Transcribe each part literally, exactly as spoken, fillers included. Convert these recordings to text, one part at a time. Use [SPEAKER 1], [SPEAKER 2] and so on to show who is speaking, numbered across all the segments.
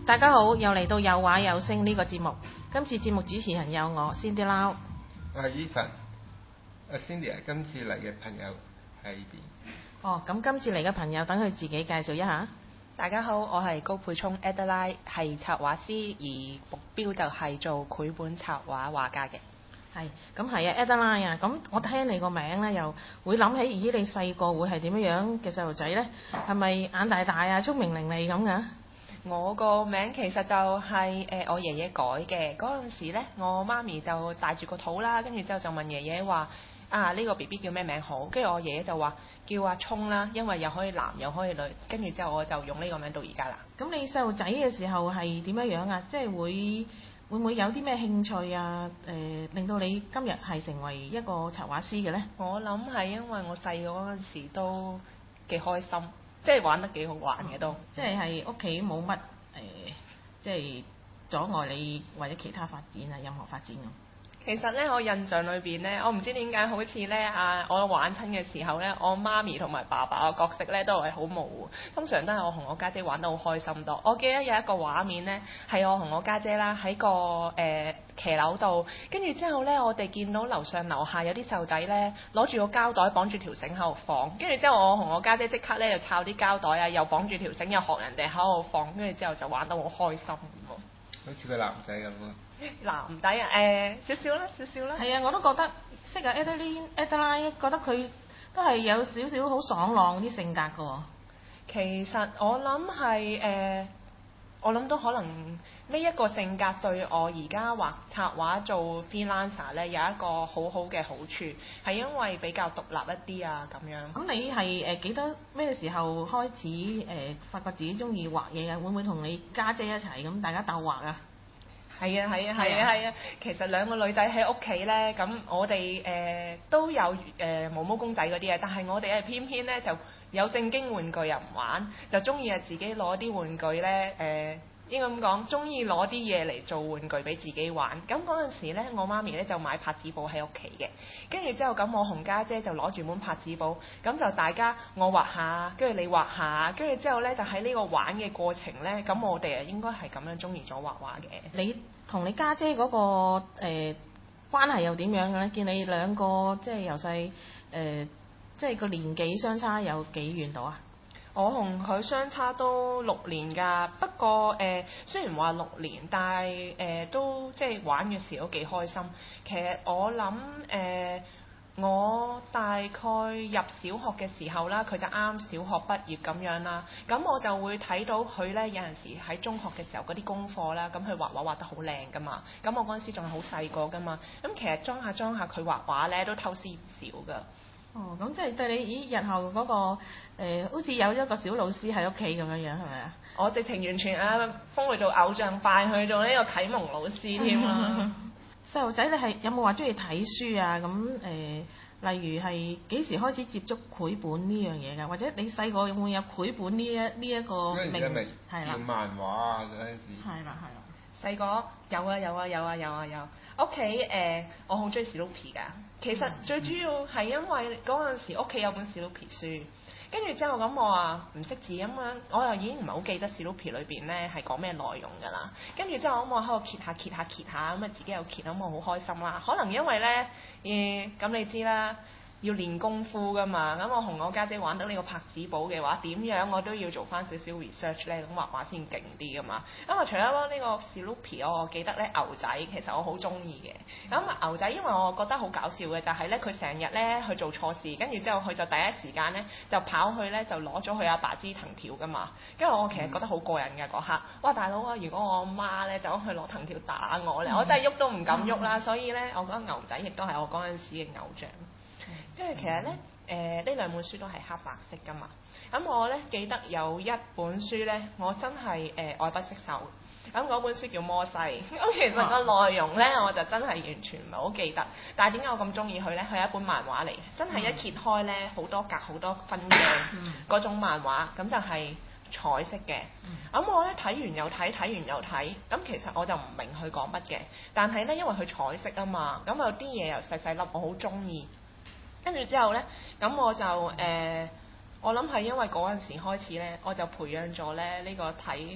[SPEAKER 1] 大家好，又嚟到有畫有聲呢個節目。今次節目主持人有我 Cindy Lau。
[SPEAKER 2] 我係 Ethan。阿 Cindy 啊，今次嚟嘅朋友係邊？
[SPEAKER 1] 哦，咁今次嚟嘅朋友等佢自己介紹一下。
[SPEAKER 3] 大家好，我係高沛聰 Adeline， 係插畫師，而目標就係做繪本插畫畫家嘅。
[SPEAKER 1] 係，咁係啊 Adeline 啊，咁我聽你個名咧，又會諗起，咦你細個會係點樣樣嘅細路仔咧？係咪眼大大啊，聰明伶俐咁噶？
[SPEAKER 3] 我個名其實就係、是、誒、呃、我爺爺改嘅。嗰陣時咧，我媽咪就帶住個肚啦，跟住之後就問爺爺話：啊呢、這個 B B 叫咩名好？跟住我爺爺就話叫阿聰啦，因為又可以男又可以女。跟住之後我就用呢個名到而家啦。
[SPEAKER 1] 咁你細路仔嘅時候係點樣樣啊？即係會會唔會有啲咩興趣啊？誒、呃，令到你今日係成為一個插畫師嘅咧？
[SPEAKER 3] 我諗係因為我細個嗰陣時都幾開心。即係玩得幾好玩嘅都，
[SPEAKER 1] 嗯、即係係屋企冇乜誒，即係阻礙你或者其他發展啊，任何發展咁。
[SPEAKER 3] 其實咧，我印象裏邊咧，我唔知點解好似咧啊，我玩親嘅時候咧，我媽咪同埋爸爸嘅角色咧都係好模糊。通常都係我同我家姐，姐玩得好開心多。我記得有一個畫面咧，係我同我家姐啦喺個誒、呃、騎樓度，跟住之後咧，我哋見到樓上樓下有啲細路仔咧攞住個膠袋綁住條繩喺度放，跟住之後我同我家姐即刻咧就摷啲膠袋啊，又綁住條繩，又學人哋喺度放，跟住之後就玩得好開心咁喎。
[SPEAKER 2] 好似個男仔咁咯。
[SPEAKER 3] 男仔啊，誒、呃、少少啦，少少啦。
[SPEAKER 1] 係啊，我都覺得識啊 Adeline Adeline，覺得佢都係有少少好爽朗啲性格㗎喎。
[SPEAKER 3] 其實我諗係誒，我諗都可能呢一個性格對我而家畫插畫做 freelancer 咧有一個好好嘅好處，係因為比較獨立一啲啊咁樣。
[SPEAKER 1] 咁你係誒幾多咩時候開始誒、呃、發覺自己中意畫嘢啊？會唔會同你家姐，姐一齊咁大家鬥畫啊？
[SPEAKER 3] 係啊係啊係啊係啊！其實兩個女仔喺屋企咧，咁我哋誒、呃、都有誒、呃、毛毛公仔嗰啲啊，但係我哋係偏偏咧就有正經玩具又唔玩，就中意啊自己攞啲玩具咧誒、呃，應該咁講，中意攞啲嘢嚟做玩具俾自己玩。咁嗰陣時咧，我媽咪咧就買拍紙簿喺屋企嘅，跟住之後咁我同家姐就攞住本拍紙簿，咁就大家我畫下，跟住你畫下，跟住之後咧就喺呢個玩嘅過程咧，咁我哋啊應該係咁樣中意咗畫畫嘅。
[SPEAKER 1] 你同你家姐嗰、那個誒、呃、關係又點樣嘅咧？見你兩個即係由細誒，即係個年紀相差有幾遠到啊？
[SPEAKER 3] 我同佢相差都六年㗎，不過誒、呃、雖然話六年，但係誒、呃、都即係玩嘅時候都幾開心。其實我諗誒、呃，我大概入小學嘅時候啦，佢就啱小學畢業咁樣啦，咁我就會睇到佢咧有陣時喺中學嘅時候嗰啲功課啦，咁佢畫畫畫得好靚㗎嘛，咁我嗰陣時仲係好細個㗎嘛，咁其實裝下裝下佢畫畫咧都偷師唔少㗎。
[SPEAKER 1] 哦，咁即係對你咦日後嗰、那個、呃、好似有一個小老師喺屋企咁樣樣係咪啊？
[SPEAKER 3] 我直情完全啊封佢做偶像拜佢做呢個啟蒙老師添啊！
[SPEAKER 1] 細路仔你係有冇話中意睇書啊？咁誒、呃，例如係幾時開始接觸繪本呢樣嘢㗎？或者你細個有冇有繪本呢一呢一個名？係啦。
[SPEAKER 2] 叫漫畫啊嗰陣時。係
[SPEAKER 1] 啦係啦。
[SPEAKER 3] 細個有啊有啊有啊有啊有。屋企誒，我好中意史努比㗎。其實最主要係因為嗰陣時屋企有本史努比書，跟住之後咁我話唔識字咁樣，我又已經唔係好記得史努比裏邊咧係講咩內容㗎啦。跟住之後咁我喺度揭下揭下揭下咁啊，自己又揭，咁我好開心啦。可能因為咧誒，咁、呃、你知啦。要練功夫㗎嘛，咁我同我家姐，姐玩得呢個拍紙簿嘅話，點樣我都要做翻少少 research 咧，咁畫畫先勁啲㗎嘛。咁啊，除咗呢個 Snoopy，我記得咧牛仔其實我好中意嘅。咁牛仔因為我覺得好搞笑嘅就係咧，佢成日咧去做錯事，跟住之後佢就第一時間咧就跑去咧就攞咗佢阿爸支藤條㗎嘛。跟住我其實覺得好過癮嘅嗰刻，哇大佬啊！如果我阿媽咧走去攞藤條打我咧，我真係喐都唔敢喐啦。所以咧，我覺得牛仔亦都係我嗰陣時嘅偶像。因為其實咧，誒、呃、呢兩本書都係黑白色㗎嘛。咁我咧記得有一本書咧，我真係誒、呃、愛不釋手。咁嗰本書叫《摩西》。咁其實個內容咧，我就真係完全唔係好記得。但係點解我咁中意佢咧？佢係一本漫畫嚟，真係一揭開咧，好多格好多分鏡嗰種漫畫，咁就係彩色嘅。咁我咧睇完又睇，睇完又睇。咁其實我就唔明佢講乜嘅，但係咧因為佢彩色啊嘛，咁有啲嘢又細細粒，我好中意。跟住之後呢，咁我就誒、呃，我諗係因為嗰陣時開始呢，我就培養咗咧呢、呢個睇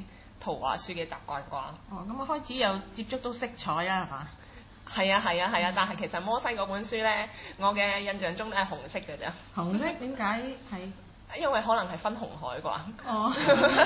[SPEAKER 3] 圖畫書嘅習慣啩。
[SPEAKER 1] 哦，咁我開始有接觸到色彩啦，係嘛？
[SPEAKER 3] 係啊係啊係啊，但係其實摩西嗰本書咧，我嘅印象中咧係紅色嘅啫。
[SPEAKER 1] 紅色點解係？
[SPEAKER 3] 因為可能係分紅海啩。
[SPEAKER 1] 哦。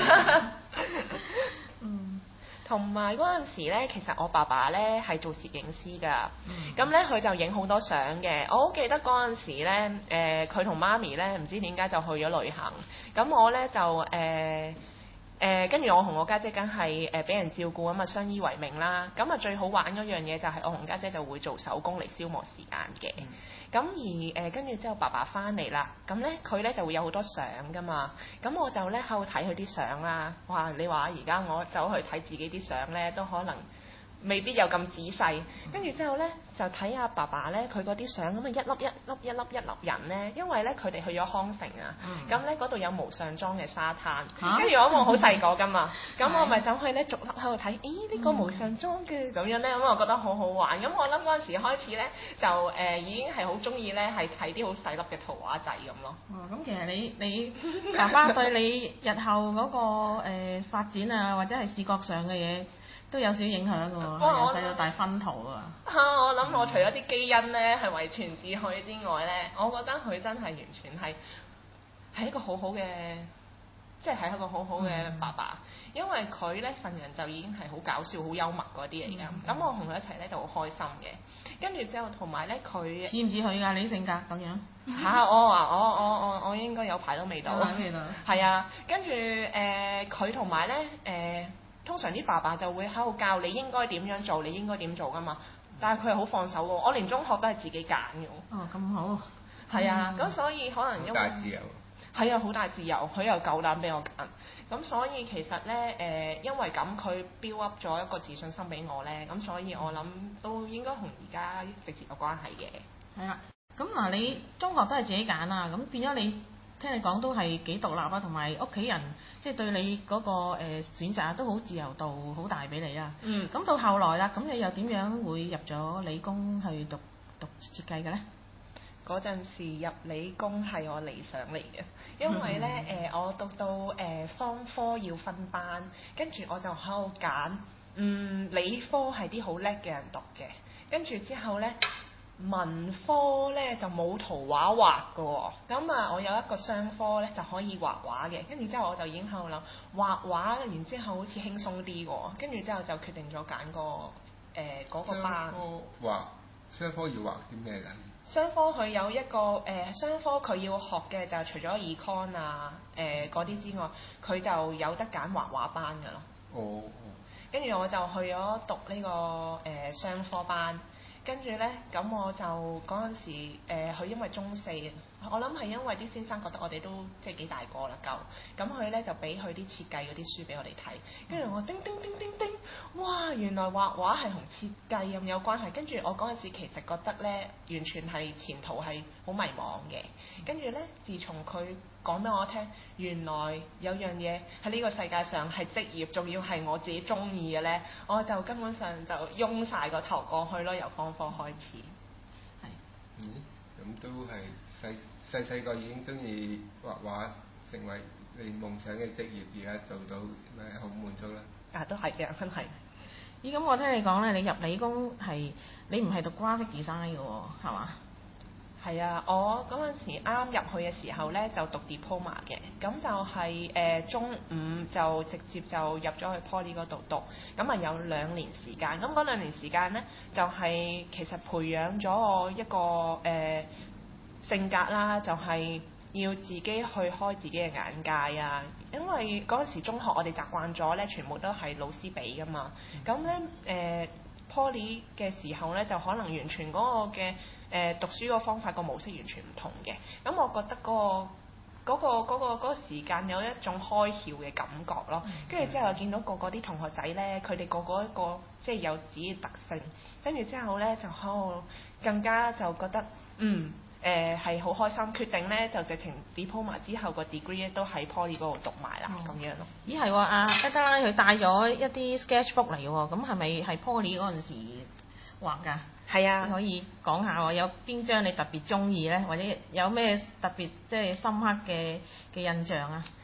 [SPEAKER 1] 嗯。
[SPEAKER 3] 同埋嗰陣時咧，其實我爸爸咧係做攝影師㗎，
[SPEAKER 1] 嗯。
[SPEAKER 3] 咁咧佢就影好多相嘅。我好記得嗰陣時咧，誒佢同媽咪咧唔知點解就去咗旅行，咁我咧就誒。呃誒跟住我同我家姐梗係誒俾人照顧啊嘛，相依為命啦。咁啊最好玩嗰樣嘢就係我同家姐就會做手工嚟消磨時間嘅。咁、嗯、而誒跟住之後爸爸翻嚟啦，咁咧佢咧就會有好多相噶嘛。咁我就咧喺度睇佢啲相啦。哇！你話而家我走去睇自己啲相咧，都可能未必有咁仔細。跟住之後咧就睇下爸爸咧佢嗰啲相咁啊，一粒一粒一粒一粒人咧，因為咧佢哋去咗康城啊，咁咧嗰度有無上裝嘅沙灘，跟住、啊、我我好細個噶嘛，咁我咪走去咧逐粒喺度睇，咦呢個無上裝嘅咁樣咧，咁我覺得好好玩，咁我諗嗰陣時開始咧就誒、呃、已經係好中意咧係睇啲好細粒嘅圖畫仔咁咯。
[SPEAKER 1] 哦，咁其實你你爸爸對你日後嗰、嗰個誒、呃、發展啊，或者係視覺上嘅嘢，都有少少影響嘅喎，由細到大薰陶啊！
[SPEAKER 3] 嚇，我諗我除咗啲基因咧係遺傳至佢之外咧，我覺得佢真係完全係係一個好好嘅，即係係一個好好嘅爸爸，嗯、因為佢咧份人就已經係好搞笑、好幽默嗰啲嚟㗎。咁、嗯、我同佢一齊咧就好開心嘅。跟住之後同埋咧佢似唔似佢㗎？你性格咁樣嚇？我啊，我我我我應該有排都未到。未到。係啊，跟住誒佢同埋咧誒。呃通常啲爸爸就會喺度教你應該點樣做，你應該點做㗎嘛。但係佢係好放手㗎，我連中學都係自己揀㗎。哦，咁好。係啊，咁、嗯、所以可能因為大自由。係啊，好大自由，佢又夠膽俾我揀。咁所以其實咧誒、呃，因為咁佢 build up 咗一個自信心俾我咧，咁所以我諗都應該同而家直接有關係嘅。係啦，咁嗱你中學都係自己揀啊，咁變咗你。聽你講都係幾獨立啊，同埋屋企人即係、就是、對你嗰、那個誒、呃、選擇都好自由度好大俾你啊。嗯。咁到後來啦，咁你又點樣會入咗理工去讀讀設計嘅咧？嗰陣時入理工係我理想嚟嘅，因為咧誒、嗯呃、我讀到誒方科要分班，跟住我就喺度揀，嗯理科係啲好叻嘅人讀嘅，跟住之後咧。文科咧就冇圖畫畫嘅喎，咁啊我有一個商科咧就可以畫畫嘅，跟住之後我就已經喺度諗畫畫，然之後好似輕鬆啲喎，跟住之後就決定咗揀個誒嗰、呃嗰個班。商科畫，商科要畫啲咩㗎？商科佢有一個誒、呃，商科佢要學嘅就係除咗 econ 啊誒嗰啲之外，佢就有得揀畫畫班㗎咯。哦。跟住我就去咗讀呢、呢個誒、呃、商科班。跟住呢，咁我就嗰陣時，誒、呃，佢因為中四，我諗係因為啲先生覺得我哋都即係幾大個啦，夠，咁佢呢就俾佢啲設計嗰啲書俾我哋睇，跟住我叮叮叮叮叮，哇，原來畫畫係同設計咁有關係，跟住我嗰陣時其實覺得呢，完全係前途係好迷茫嘅，跟住呢，自從佢講俾我聽，原來有樣嘢喺呢個世界上係職業，仲要係我自己中意嘅呢，我就根本上就擁晒個頭過去咯，由方科開始。係。嗯，咁都係細細細個已經中意畫畫，成為你夢想嘅職業，而家做到咪好滿足啦。啊，都係嘅，真係。咦，咁我聽你講咧，你入理工係你唔係讀 graphic design 嘅喎，係嘛？係啊，我嗰陣時啱入去嘅時候咧，就讀 diploma 嘅，咁就係、是、誒、呃、中五就直接就入咗去 Poly 嗰度讀，咁啊有兩年時間，咁嗰兩年時間咧就係、是、其實培養咗我一個誒、呃、性格啦，就係、是、要自己去開自己嘅眼界啊，因為嗰陣時中學我哋習慣咗咧，全部都係老師俾噶嘛，咁咧誒。Poly 嘅時候咧，就可能完全嗰個嘅誒、呃、讀書個方法個模式完全唔同嘅。咁我覺得嗰、嗰個嗰、嗰個嗰、嗰個嗰、嗰個時間有一種開竅嘅感覺咯。跟住、嗯、之後見到個個啲同學仔咧，佢哋個個一個即係有自己嘅特性。跟住之後咧，就喺度更加就覺得嗯誒係好開心，決定咧就直情 diploma 之後個 degree 都喺 Poly 嗰度讀埋啦，咁、哦、樣咯。咦係喎，阿 Ada 佢帶咗一啲 sketchbook 嚟喎，咁係咪係 Poly 嗰陣時畫㗎？係啊，你可以講下喎，有邊張你特別中意咧，或者有咩特別即係深刻嘅嘅印象啊？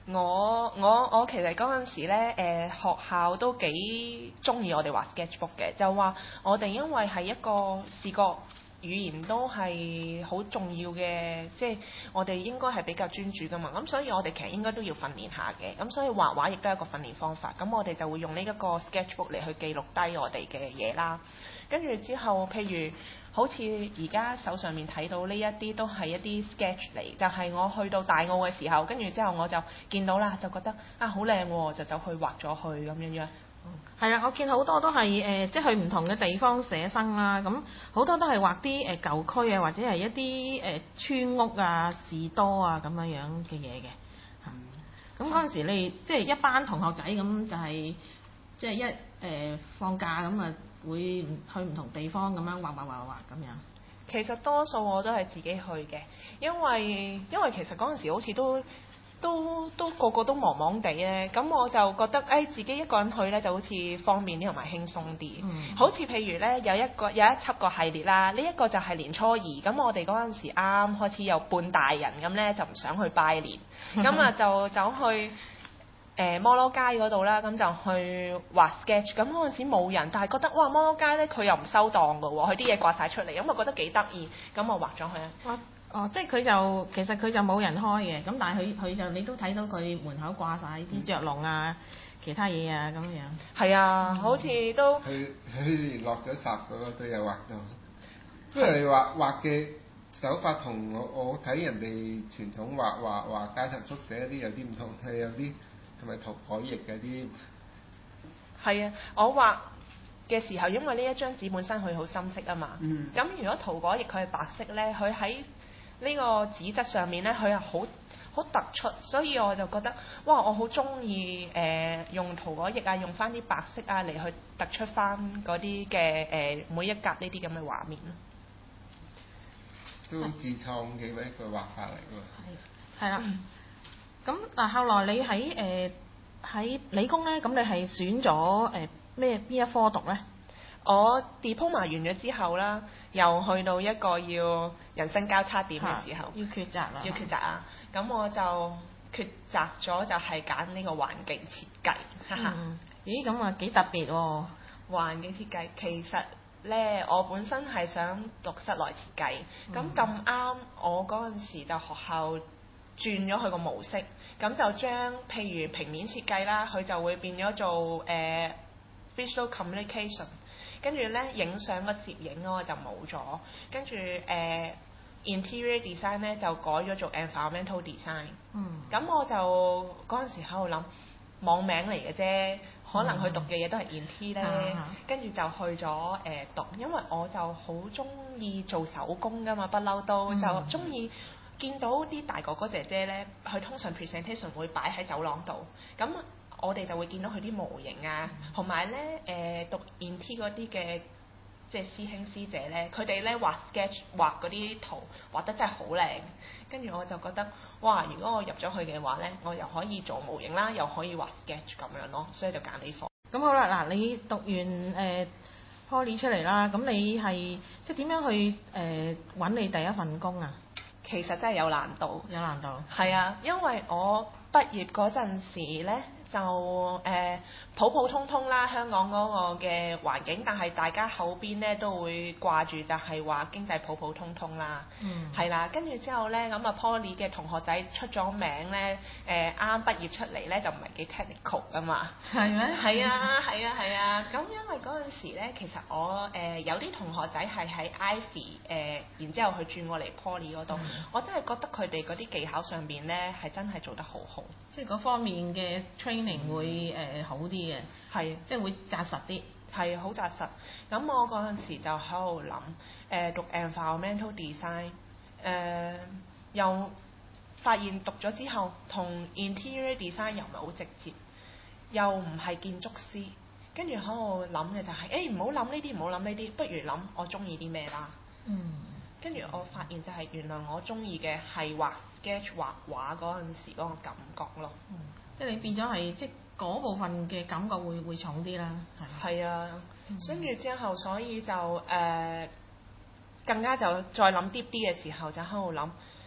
[SPEAKER 3] 我我我其實嗰陣時咧，誒、呃、學校都幾中意我哋畫 sketchbook 嘅，就話我哋因為係一個視覺語言都係好重要嘅，即係我哋應該係比較專注噶嘛，咁所以我哋其實應該都要訓練下嘅，咁所以畫畫亦都係一個訓練方法，咁我哋就會用呢一個 sketchbook 嚟去記錄低我哋嘅嘢啦，跟住之後譬如好似而家手上面睇到呢一啲都係一啲 sketch 嚟，就係、是、我去到大澳嘅時候，跟住之後我就見到啦，就覺得啊好靚喎，就走去畫咗去咁樣樣。
[SPEAKER 1] 係啊，我見好多都係誒、呃，即係去唔同嘅地方寫生啦，咁好多都係畫啲誒舊區啊，或者係一啲誒、呃、村屋啊、士多啊咁樣樣嘅嘢嘅。嚇，咁嗰陣時你即係一班同學仔咁就係、是、即係一誒、呃、放假咁啊，會去唔同地方咁樣畫畫畫畫咁樣。
[SPEAKER 3] 其實多數我都係自己去嘅，因為因為其實嗰陣時好似都都都個個都忙忙地咧，咁我就覺得誒、哎、自己一個人去咧就好似方便啲同埋輕鬆啲。嗯、好似譬如咧有一個有一輯個系列啦，呢、這、一個就係年初二，咁我哋嗰陣時啱啱開始有半大人咁咧，就唔想去拜年，咁啊就走去誒摩羅街嗰度啦，咁就去畫 sketch。咁嗰陣時冇人，但係覺得哇摩羅街咧佢又唔收檔㗎喎，佢啲嘢掛晒出嚟，咁我覺得幾得意，咁我畫咗佢啊。
[SPEAKER 1] 哦，即係佢就其實佢就冇人開嘅，咁但係佢佢就你都睇到佢門口掛晒啲雀籠啊、嗯、其他嘢啊咁樣。係
[SPEAKER 3] 啊，嗯、好似都
[SPEAKER 2] 佢佢落咗閘嗰個都有畫到，因為畫畫嘅手法同我我睇人哋傳統畫畫畫街頭速寫嗰啲有啲唔同，係有啲係咪塗改液嗰啲？
[SPEAKER 3] 係啊，我畫嘅時候，因為呢一張紙本身佢好深色啊嘛，咁、嗯、如果塗改液佢係白色咧，佢喺呢個紙質上面咧，佢係好好突出，所以我就覺得哇，我好中意誒用塗改液啊，用翻啲白色啊嚟去突出翻嗰啲嘅誒每一格呢啲咁嘅畫面咯。
[SPEAKER 2] 都自創嘅一個畫法嚟喎。
[SPEAKER 1] 係係啦。咁嗱、嗯，後來你喺誒喺理工咧，咁你係選咗誒咩邊一科讀咧？
[SPEAKER 3] 我 diploma 完咗之後啦，又去到一個要人生交叉點嘅時候，
[SPEAKER 1] 要抉擇啦，
[SPEAKER 3] 要抉擇啊！咁我就抉擇咗就係揀呢個環境設計。
[SPEAKER 1] 嗯、咦，咁啊幾特別喎！
[SPEAKER 3] 環境設計其實咧，我本身係想讀室內設計，咁咁啱我嗰陣時就學校轉咗佢個模式，咁就將譬如平面設計啦，佢就會變咗做誒、呃、visual communication。跟住咧，影相個攝影嗰個就冇咗，跟住誒、呃、interior design 咧就改咗做 environmental design。嗯。咁我就嗰陣時喺度諗，網名嚟嘅啫，可能佢讀嘅嘢都係 int 咧，跟住、嗯、就去咗誒、呃、讀，因為我就好中意做手工噶嘛，不嬲都、嗯、就中意見到啲大哥哥姐姐咧，佢通常 presentation 會擺喺走廊度，咁。我哋就會見到佢啲模型啊，同埋咧誒讀 int 嗰啲嘅即係師兄師姐咧，佢哋咧畫 sketch 畫嗰啲圖畫得真係好靚，跟住我就覺得哇！如果我入咗去嘅話咧，我又可以做模型啦，又可以畫 sketch 咁樣咯，所以就揀呢科。
[SPEAKER 1] 咁好啦，嗱你讀完誒、呃、Poly 出嚟啦，咁你係即係點樣去誒揾、呃、你第一份工啊？
[SPEAKER 3] 其實真係有難度，
[SPEAKER 1] 有難度。
[SPEAKER 3] 係啊，因為我畢業嗰陣時咧。就誒、呃、普普通通啦，香港嗰個嘅環境，但係大家口邊咧都會掛住就係話經濟普普通通啦，係、嗯、啦，跟住之後咧咁啊 Poly 嘅同學仔出咗名咧，誒啱啱畢業出嚟咧就唔係幾 technical 噶嘛，係咩？係啊係啊係啊，咁、啊啊、因為嗰陣時咧其實我誒、呃、有啲同學仔係喺 Ivy 誒、呃，然之後佢轉過嚟 Poly 嗰度，嗯、我真係覺得佢哋嗰啲技巧上邊咧係真係做得好好，即係
[SPEAKER 1] 嗰方面嘅 training 會誒、呃、好啲嘅，係即係會紮實啲，
[SPEAKER 3] 係好紮實。咁我嗰陣時就喺度諗，誒、呃、讀 environmental design，誒、呃、又發現讀咗之後同 interior design 又唔係好直接，又唔係建築師，跟住喺度諗嘅就係、是，誒唔好諗呢啲，唔好諗呢啲，不如諗我中意啲咩啦。嗯。跟住我發現就係原來我中意嘅係畫 sketch 畫畫嗰陣時嗰個感覺咯。嗯。
[SPEAKER 1] 即係你變咗係即係嗰部分嘅感覺會會重啲啦，係。
[SPEAKER 3] 係啊，跟住、嗯、之後，所以就誒、呃、更加就再諗啲啲嘅時候，就喺度諗，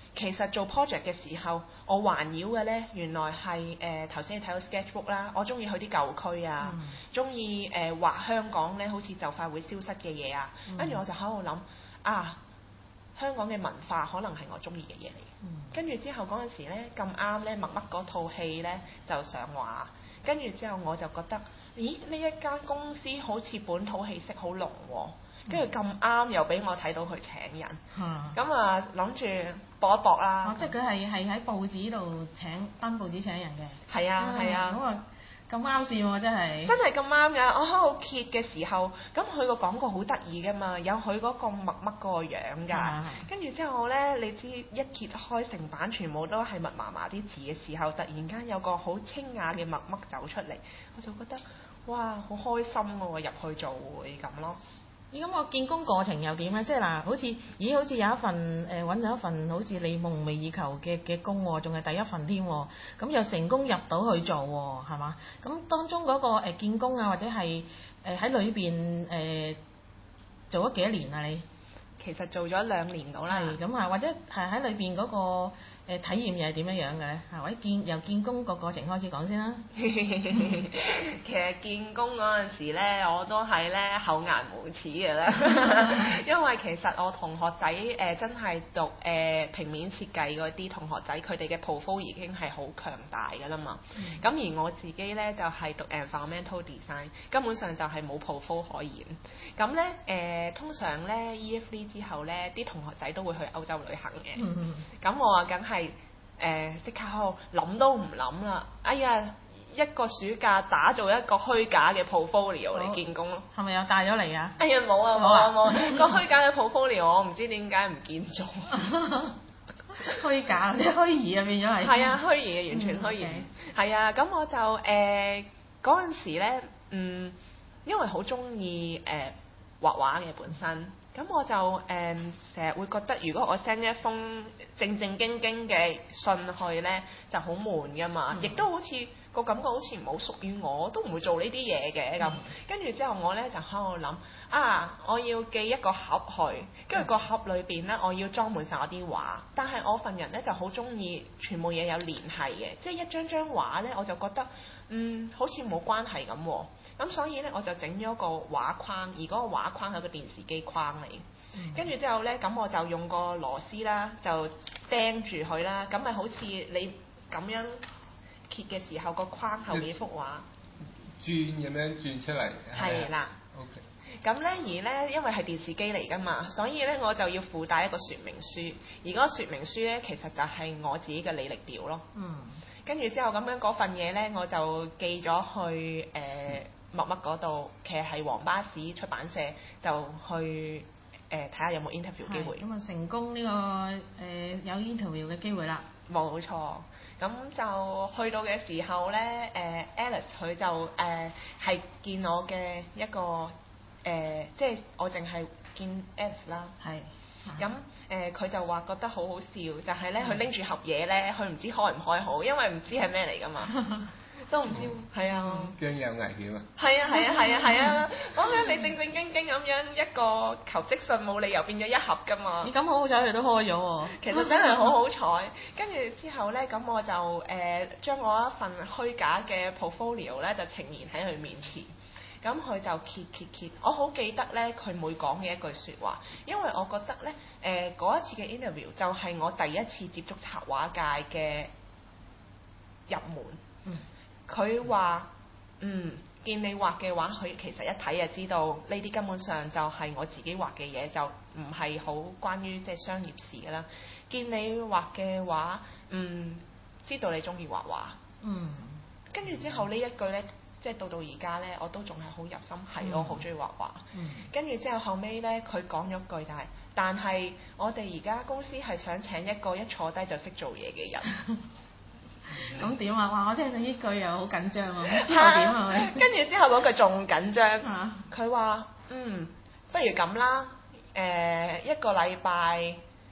[SPEAKER 3] 其實做 project 嘅時候，我環繞嘅咧原來係誒頭先你睇到 sketchbook 啦，我中意去啲舊區啊，中意誒畫香港咧好似就快會消失嘅嘢啊，跟住、嗯、我就喺度諗啊，香港嘅文化可能係我中意嘅嘢嚟。跟住、嗯、之後嗰陣時咧咁啱咧，麥麥嗰套戲咧就上畫，跟住之後我就覺得，咦呢一間公司好似本土氣息好濃喎。跟住咁啱又俾我睇到佢請人，咁啊諗住搏一搏啦。
[SPEAKER 1] 哦，即係佢係係喺報紙度請登報紙請人嘅。
[SPEAKER 3] 係啊係啊。
[SPEAKER 1] 咁啊咁啱線喎，真係。
[SPEAKER 3] 真係咁啱㗎！我喺度揭嘅時候，咁佢個廣告好得意㗎嘛，有佢嗰個麥麥個樣㗎。跟住之後咧，你知一揭開成版全部都係密麻麻啲字嘅時候，突然間有個好清雅嘅麥麥走出嚟，我就覺得哇好開心喎！入去做會咁咯。
[SPEAKER 1] 咦，咁個見工過程又點咧？即係嗱，好似咦，好似有一份誒揾咗一份好似你夢寐以求嘅嘅工喎，仲係第一份添喎，咁又成功入到去做喎，係嘛？咁當中嗰個誒見工啊，或者係誒喺裏邊誒做咗幾多年啊？你
[SPEAKER 3] 其實做咗兩年到啦。
[SPEAKER 1] 係咁啊，或者係喺裏邊嗰個誒體驗又係點樣樣嘅咧？係或者見由見工個過程開始講先啦。
[SPEAKER 3] 其實見工嗰陣時咧，我都係咧厚顏無恥嘅啦，因為其實我同學仔誒、呃、真係讀誒、呃、平面設計嗰啲同學仔，佢哋嘅 portfolio 已經係好強大㗎啦嘛。咁、嗯、而我自己咧就係、是、讀 environmental design，根本上就係冇 portfolio 可言。咁咧誒通常咧 E F L 之後咧，啲同學仔都會去歐洲旅行嘅。咁、嗯、我啊梗係誒即刻喺度諗都唔諗啦！哎呀，一個暑假打造一個虛假嘅 portfolio 嚟見工咯。
[SPEAKER 1] 係咪有帶咗嚟啊？
[SPEAKER 3] 哎呀冇啊冇啊冇！個虛假嘅 portfolio 我唔知點解唔見咗。
[SPEAKER 1] 虛假即係虛擬啊，變咗係。係
[SPEAKER 3] 啊，虛擬嘅，完全虛擬。係啊，咁我就誒嗰陣時咧，嗯，因為好中意誒畫畫嘅本身。咁我就誒成日會覺得，如果我 send 一封正正經經嘅信去咧，就好悶㗎嘛，亦、嗯、都好似個感覺好似唔好屬於我，都唔會做呢啲嘢嘅咁。跟住之後我咧就喺度諗啊，我要寄一個盒去，跟住個盒裏邊咧我要裝滿晒我啲畫，但係我份人咧就好中意全部嘢有聯繫嘅，即係一張張畫咧我就覺得嗯好似冇關係咁喎。咁所以咧我就整咗個畫框，而嗰個畫框係個電視機框嚟。跟住之後咧，咁我就用個螺絲啦，就釘住佢啦。咁咪好似你咁樣揭嘅時候，個框後面幅畫
[SPEAKER 2] 轉咁樣轉出嚟。係啦。OK。
[SPEAKER 3] 咁咧而咧，因為係電視機嚟㗎嘛，所以咧我就要附帶一個說明書。而嗰個說明書咧，其實就係我自己嘅履歷表咯。嗯。跟住之後咁樣嗰份嘢咧，我就寄咗去誒。呃嗯默默嗰度，其實係黃巴士出版社，就去誒睇下有冇 interview 機會。
[SPEAKER 1] 咁啊成功呢、呢個誒、呃、有 interview 嘅機會啦。
[SPEAKER 3] 冇錯，咁就去到嘅時候咧，誒、呃、Alice 佢就誒係、呃、見我嘅一個誒、呃，即係我淨係見 Alice 啦。係。咁誒佢就話覺得好好笑，就係咧佢拎住盒嘢咧，佢唔知開唔開好，因為唔知係咩嚟㗎嘛。都唔知，係、嗯、啊，
[SPEAKER 2] 驚有危險啊！
[SPEAKER 3] 係啊係啊係啊係啊！咁樣你正正經經咁樣一個求職信冇理由變咗一盒㗎嘛？
[SPEAKER 1] 你咁好好彩佢都開咗喎！
[SPEAKER 3] 其實真係好好彩。跟住之後咧，咁我就誒、呃、將我一份虛假嘅 portfolio 咧就呈現喺佢面前。咁佢就揭揭揭，我好記得咧佢每講嘅一句説話，因為我覺得咧誒嗰一次嘅 interview 就係我第一次接觸插畫界嘅入門。嗯。佢話：嗯，見你畫嘅畫，佢其實一睇就知道呢啲根本上就係我自己畫嘅嘢，就唔係好關於即係商業事㗎啦。見你畫嘅畫，嗯，知道你中意畫畫。嗯。跟住之後呢一句呢，即係到到而家呢，我都仲係好入心，係、嗯、我好中意畫畫。嗯。跟住之後後尾呢，佢講咗句就係、是：但係我哋而家公司係想請一個一坐低就識做嘢嘅人。
[SPEAKER 1] 咁點啊？哇！我聽到呢句又好緊張啊！之後點啊？
[SPEAKER 3] 跟住之後嗰句仲緊張。佢話：嗯，不如咁啦，誒、呃、一個禮拜一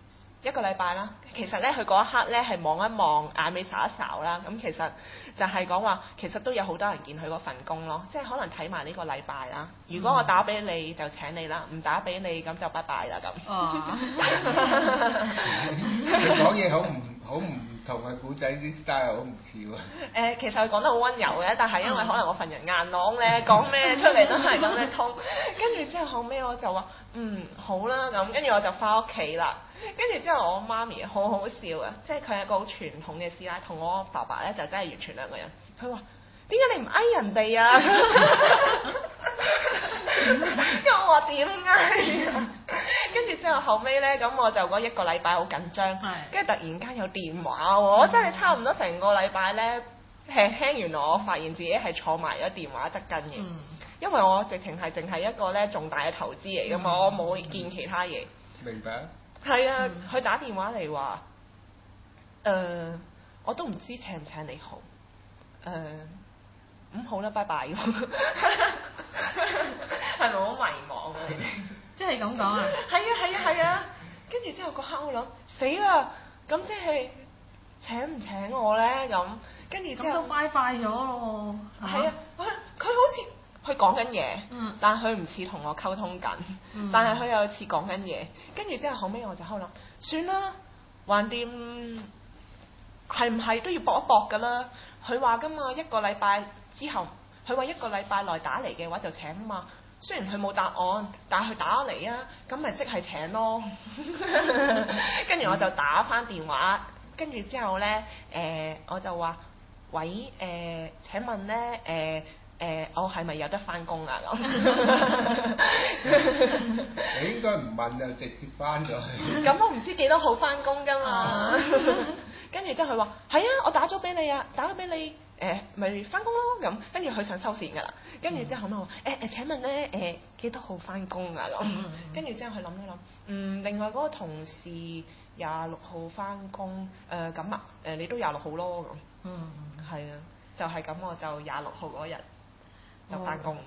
[SPEAKER 3] 一個禮拜啦。其實咧，佢嗰一刻咧係望一望，眼尾睄一睄啦。咁其實就係講話，其實都有好多人見佢嗰份工咯。即係可能睇埋呢個禮拜啦。如果我打俾你就請你啦，唔打俾你咁就拜拜啦咁。
[SPEAKER 1] 哦。
[SPEAKER 2] 你講嘢好唔好唔同嘅古仔啲 style 好唔似喎。
[SPEAKER 3] 誒，其實佢講得好温柔嘅，但係因為可能我份人硬朗咧，講咩出嚟都係咁樣通。跟住之後後尾我就話嗯好啦咁，跟住我就翻屋企啦。跟住之後我媽咪好好笑啊，即係佢係一個好傳統嘅師奶，同我爸爸咧就真係完全兩個人。佢話點解你唔嗌人哋啊？咁我話點嗌啊？跟住之後後尾咧，咁我就嗰一個禮拜好緊張，跟住突然間有電話喎，我真係差唔多成個禮拜咧，輕輕原來我發現自己係坐埋咗電話側跟嘅，嗯、因為我直情係淨係一個咧重大嘅投資嚟㗎嘛，嗯、我冇見其他嘢。
[SPEAKER 2] 明白。係
[SPEAKER 3] 啊，佢、嗯、打電話嚟話，誒、呃，我都唔知請唔請你好，誒、呃，咁、嗯、好啦，拜拜。係咪好迷茫啊？你哋？
[SPEAKER 1] 即係咁講啊？
[SPEAKER 3] 係啊係啊係啊！跟住之後嗰刻我諗死啦，咁即係請唔請我咧？咁跟住之後
[SPEAKER 1] 咁都拜拜咗咯喎。
[SPEAKER 3] 係啊，佢佢好似佢講緊嘢，嗯、但係佢唔似同我溝通緊，嗯、但係佢又似講緊嘢。跟住之後後尾我就喺度諗，算啦，橫掂係唔係都要搏一搏㗎啦？佢話㗎嘛，一個禮拜之後，佢話一個禮拜內打嚟嘅話就請啊嘛。雖然佢冇答案，但係佢打嚟啊，咁咪即係請咯。跟住我就打返電話，跟住之後咧，誒、呃、我就話：喂，誒、呃、請問咧，誒、呃、誒、呃、我係咪有得返工啊？咁
[SPEAKER 2] 你應該唔問就直接返咗去。
[SPEAKER 3] 咁我唔知幾多號返工㗎嘛。跟住之後佢話：係啊，我打咗俾你啊，打咗俾你。誒咪翻工咯咁，跟住佢想收線㗎啦，跟住之後後尾我話誒誒請問咧誒幾多號翻工啊咁，跟住之後佢諗一諗，嗯另外嗰個同事廿六號翻工，誒咁啊誒你都廿六號咯咁，嗯係啊，就係咁我就廿六號嗰日就翻工。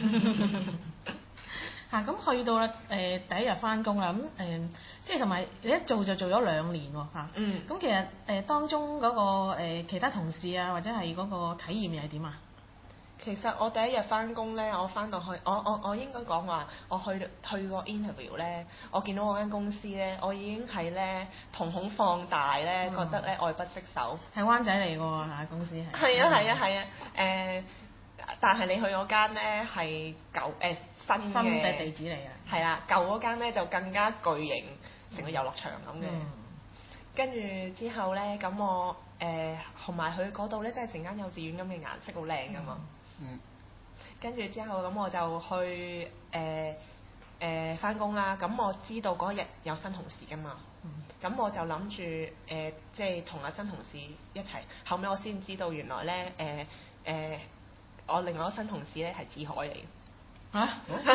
[SPEAKER 1] 嚇咁去到啦誒第一日翻工啦，咁誒即係同埋你一做就做咗兩年喎嚇，嗯咁其實誒當中嗰個誒其他同事啊或者係嗰個體驗又係點啊？
[SPEAKER 3] 其實我第一日翻工咧，我翻到去，我我我應該講話，我去去個 interview 咧，我見到我間公司咧，我已經係咧瞳孔放大咧，嗯、覺得咧愛不釋手。係
[SPEAKER 1] 灣仔嚟㗎喎嚇公司係。
[SPEAKER 3] 係啊係啊係啊誒，但係你去嗰間咧係舊誒。呃新嘅
[SPEAKER 1] 地址嚟嘅，
[SPEAKER 3] 係啊，舊嗰間咧就更加巨型，成個遊樂場咁嘅。跟住、嗯、之後咧，咁我誒同埋佢嗰度咧，真係成間幼稚園咁嘅顏色好靚噶嘛。嗯。跟住之後，咁我就去誒誒返工啦。咁、呃呃、我知道嗰日有新同事噶嘛。咁、嗯、我就諗住誒，即係同阿新同事一齊。後尾我先知道原來咧誒誒，我另外一個新同事咧係志海嚟。嚇！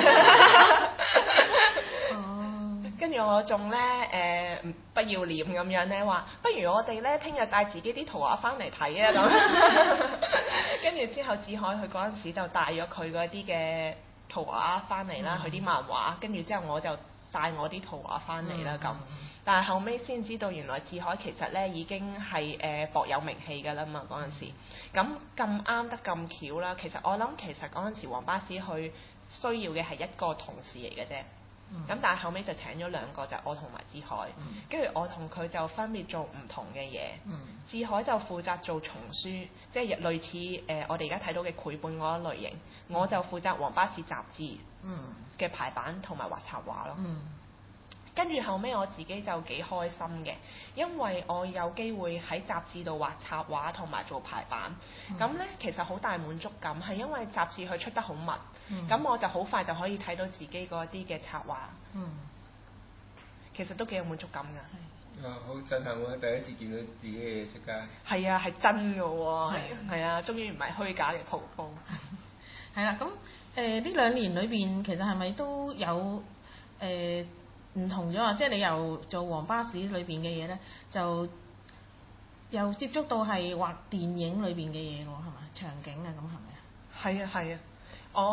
[SPEAKER 3] 哦，跟住我仲咧誒不要臉咁樣咧話，不如我哋咧聽日帶自己啲圖畫翻嚟睇啊咁。跟住之後，志海佢嗰陣時就帶咗佢嗰啲嘅圖畫翻嚟啦，佢啲、嗯、漫畫。跟住之後我就帶我啲圖畫翻嚟啦咁。嗯、但係後尾先知道原來志海其實咧已經係誒、呃、薄有名氣㗎啦嘛嗰陣時。咁咁啱得咁巧啦，其實我諗其實嗰陣時黃巴士去需要嘅係一個同事嚟嘅啫，咁、嗯、但係後尾就請咗兩個，就係、我同埋志海，跟住、嗯、我同佢就分別做唔同嘅嘢。嗯、志海就負責做叢書，即係類似誒、呃、我哋而家睇到嘅繪本嗰一類型，嗯、我就負責黃巴士雜誌嘅排版同埋畫插畫咯。嗯跟住後尾我自己就幾開心嘅，因為我有機會喺雜誌度畫插畫同埋做排版，咁呢、嗯，其實好大滿足感，係因為雜誌佢出得好密，咁、嗯、我就好快就可以睇到自己嗰啲嘅插畫，嗯、其實都幾有滿足感㗎。
[SPEAKER 2] 啊，好震撼喎！第一次見到自己嘅嘢出街。
[SPEAKER 3] 係啊，係真㗎喎，係啊，終於唔係虛假嘅圖風。
[SPEAKER 1] 係啦，咁誒呢兩年裏邊其實係咪都有誒？呃唔同咗啊！即係你又做黃巴士裏邊嘅嘢咧，就又接觸到係畫電影裏邊嘅嘢喎，係咪？場景啊，咁係咪啊？
[SPEAKER 3] 係啊係啊，我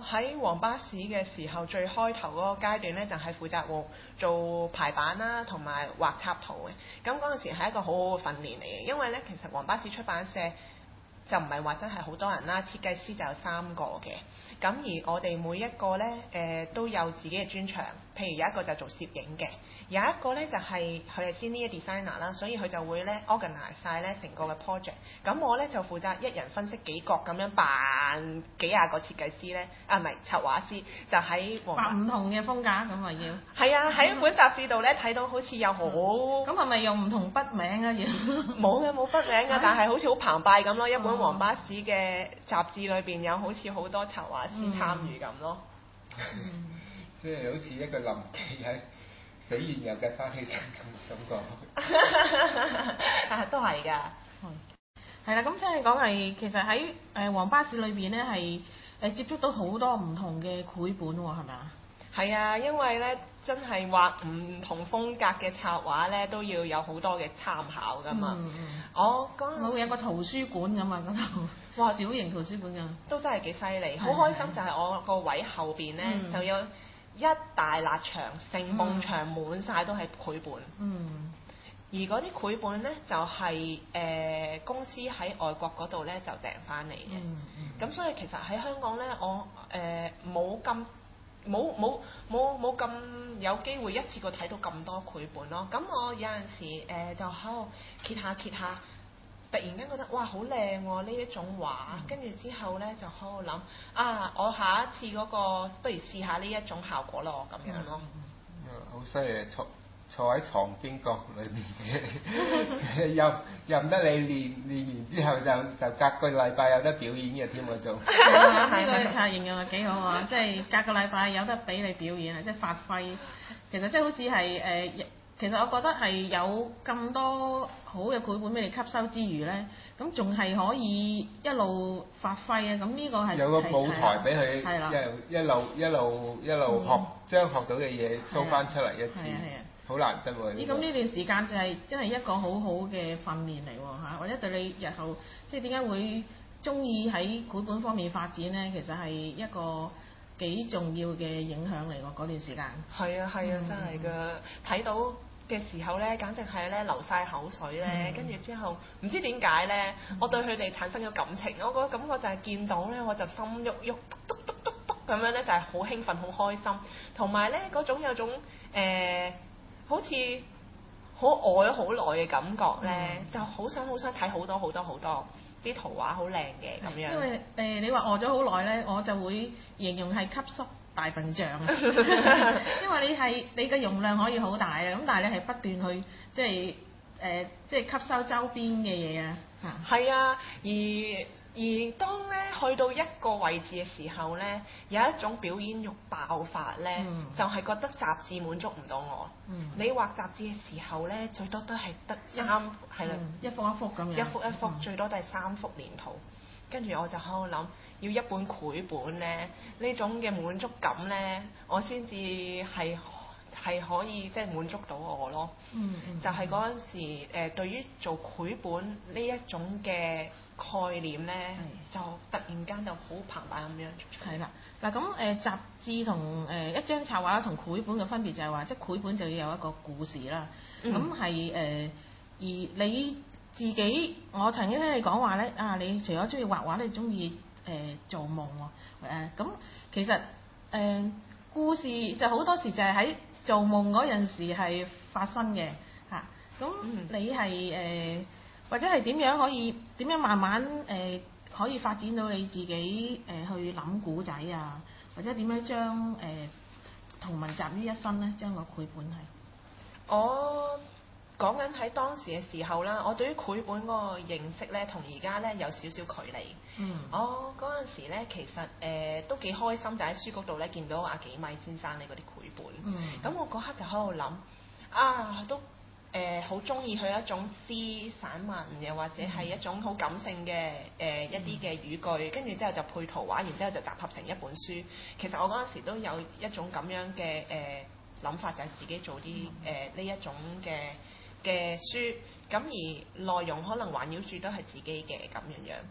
[SPEAKER 3] 喺黃巴士嘅時候，最開頭嗰個階段咧，就係、是、負責做排版啦，同埋畫插圖嘅。咁嗰陣時係一個好好嘅訓練嚟嘅，因為咧其實黃巴士出版社就唔係話真係好多人啦，設計師就有三個嘅。咁而我哋每一個咧，誒、呃、都有自己嘅專長。譬如有一個就做攝影嘅，有一個咧就係佢係 senior designer 啦，所以佢就會咧 organize 曬咧成個嘅 project。咁我咧就負責一人分析幾角咁樣扮幾廿個設計師咧，啊唔係策劃師，就喺黃
[SPEAKER 1] 畫唔同嘅風格咁啊要。
[SPEAKER 3] 係啊，喺本雜誌度咧睇到好似有好，
[SPEAKER 1] 咁係咪用唔同筆名啊要？
[SPEAKER 3] 冇嘅冇筆名嘅，但係好似好澎湃咁咯。一本黃巴士嘅雜誌裏邊有好似好多策劃師參與咁咯。
[SPEAKER 1] 嗯
[SPEAKER 2] 即係好似一個臨記喺死完又計翻起身咁感覺。
[SPEAKER 3] 啊，都係㗎。
[SPEAKER 1] 係啦，咁聽你講係其實喺誒黃巴士裏邊咧係誒接觸到好多唔同嘅繪本喎，係咪啊？
[SPEAKER 3] 係啊，因為咧真係畫唔同風格嘅插畫咧，都要有好多嘅參考㗎嘛。
[SPEAKER 1] 嗯嗯。
[SPEAKER 3] 我嗰陣
[SPEAKER 1] 冇有個圖書館咁啊嗰度。哇！小型圖書館㗎。
[SPEAKER 3] 都真係幾犀利，好開心就係我個位後邊咧、嗯、就有一大辣牆，成埲牆滿晒都係繪本。嗯。而嗰啲繪本咧就係、是、誒、呃、公司喺外國嗰度咧就訂翻嚟嘅。嗯咁、嗯、所以其實喺香港咧，我誒冇咁冇冇冇冇咁有機會一次過睇到咁多繪本咯。咁我有陣時誒、呃、就喺度揭下揭下，突然間覺得哇好靚喎呢一種畫，跟住、嗯、之後咧就喺度諗啊，我下一次嗰、那個不如試下呢一種效果咯，咁樣咯。
[SPEAKER 2] 嗯，好犀利，坐坐喺藏經閣裏面嘅，任任得你練練完之後就就隔個禮拜有得表演嘅添喎仲。
[SPEAKER 1] 呢個係形容係幾好啊！即係隔個禮拜有得俾你表演啊，即係發揮。其實即係好似係誒，其實我覺得係有咁多好嘅繪本俾你吸收之餘咧，咁仲係可以一路發揮啊！咁呢個係
[SPEAKER 2] 有個舞台俾佢
[SPEAKER 1] 係啦，
[SPEAKER 2] 一一路一路一路學將學到嘅嘢 show 翻出嚟一次。好難得喎！
[SPEAKER 1] 咦，咁呢段時間就係真係一個好好嘅訓練嚟喎嚇，或者對你日後即係點解會中意喺繪本方面發展咧？其實係一個幾重要嘅影響嚟喎，嗰段時間。係啊係啊，真係㗎！睇到嘅時候咧，簡直係咧流晒口水咧，跟住、嗯、之後唔知點解咧，嗯、我對佢哋產生咗感情。我個感覺就係見到咧，我就心喐喐，篤篤篤篤咁樣咧，就係好興奮、好開心，同埋咧嗰種有種誒。呃好似好愛咗好耐嘅感覺咧，嗯、就好想好想睇好多好多好多啲圖畫好靚嘅咁樣。因為誒、呃、你話餓咗好耐咧，我就會形容係吸濕大笨象啊。因為你係你嘅容量可以好大啊，咁但係你係不斷去即係誒、呃、即係吸收周邊嘅嘢啊。係啊，而。而當咧去到一個位置嘅時候咧，有一種表演欲爆發咧，嗯、就係覺得雜誌滿足唔到我。嗯、你畫雜誌嘅時候咧，最多都係得三係啦，一幅一幅咁樣，一幅一幅、嗯、最多都係三幅連圖。跟住我就喺度諗，要一本繪本咧，呢種嘅滿足感咧，我先至係係可以即係滿足到我咯。嗯嗯、就係嗰陣時誒、呃，對於做繪本呢一種嘅概念咧，嗯、就突然間就好澎湃咁樣出出。係啦，嗱咁誒雜誌同誒、呃、一張插畫同繪本嘅分別就係話，即係繪本就要有一個故事啦。咁係誒，而你自己，我曾經聽你講話咧，啊，你除咗中意畫畫，你中意誒做夢喎。誒咁其實誒、呃、故事就好多時就係喺做夢嗰陣時係發生嘅嚇。咁、嗯、你係誒？呃或者係點樣可以點樣慢慢誒、呃、可以發展到你自己誒、呃、去諗古仔啊，或者點樣將誒同文集於一身咧？將個繪本係我講緊喺當時嘅時候啦，我對於繪本嗰個認識咧，同而家咧有少少距離。嗯，我嗰陣時咧其實誒、呃、都幾開心，就喺書局度咧見到阿幾米先生你嗰啲繪本。嗯，咁我嗰刻就喺度諗啊都。誒好中意佢一種詩散文，又或者係一種好感性嘅誒、呃、一啲嘅語句，跟住之後就配圖畫，然之後就集合成一本書。其實我嗰陣時都有一種咁樣嘅誒諗法，就係、是、自己做啲誒呢一種嘅嘅書，咁而內容可能環繞住都係自己嘅咁樣樣。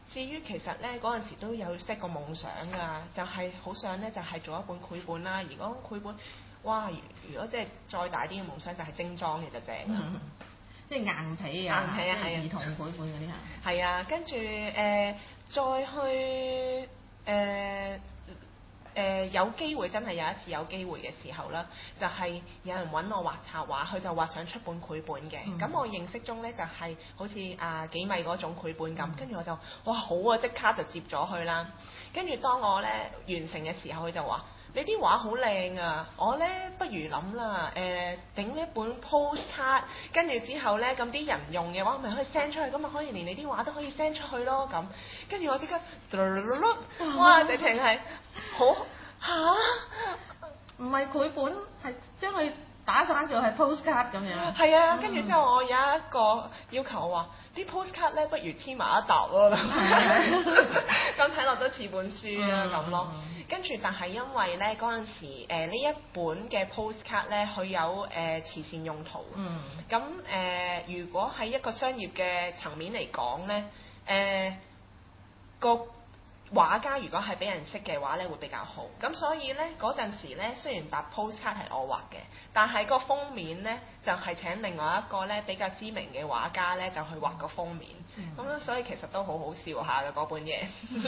[SPEAKER 3] 至於其實咧嗰陣時都有 set 個夢想㗎，就係、是、好想咧就係、是、做一本繪本啦。如果繪本，哇！如果即係再大啲嘅夢想就係精裝嘅就正啦。
[SPEAKER 1] 嗯即係硬皮啊，
[SPEAKER 3] 硬皮啊，係啊，
[SPEAKER 1] 兒童繪本嗰啲係。
[SPEAKER 3] 係啊，跟住誒再去誒。呃誒、呃、有機會真係有一次有機會嘅時候啦，就係、是、有人揾我畫插畫，佢就話想出本繪本嘅。咁、嗯、我認識中咧就係、是、好似啊幾米嗰種繪本咁，跟住、嗯、我就哇好啊，即刻就接咗佢啦。跟住當我咧完成嘅時候，佢就話：你啲畫好靚啊！我咧不如諗啦，誒整呢本 postcard，跟住之後咧咁啲人用嘅話，咪可以 send 出去，咁咪可以連你啲畫都可以 send 出去咯咁。跟住我即刻，哇！直情係好嚇，
[SPEAKER 1] 唔係繪本，係將佢打散咗係 postcard 咁樣。
[SPEAKER 3] 係啊，跟住之後我有一個要求，我話啲 postcard 咧不如黐埋一沓咯，咁睇落都似本書啊咁咯。跟住但係因為咧嗰陣時誒呢、呃、一本嘅 postcard 咧，佢有誒、呃、慈善用途。嗯。咁誒、呃，如果喺一個商業嘅層面嚟講咧，誒、呃、個畫家如果係俾人識嘅話咧，會比較好。咁所以咧嗰陣時咧，雖然白 postcard 係我畫嘅，但係個封面咧就係、是、請另外一個咧比較知名嘅畫家咧就去畫個封面。咁樣、嗯、所以其實都好好笑下嘅嗰本嘢。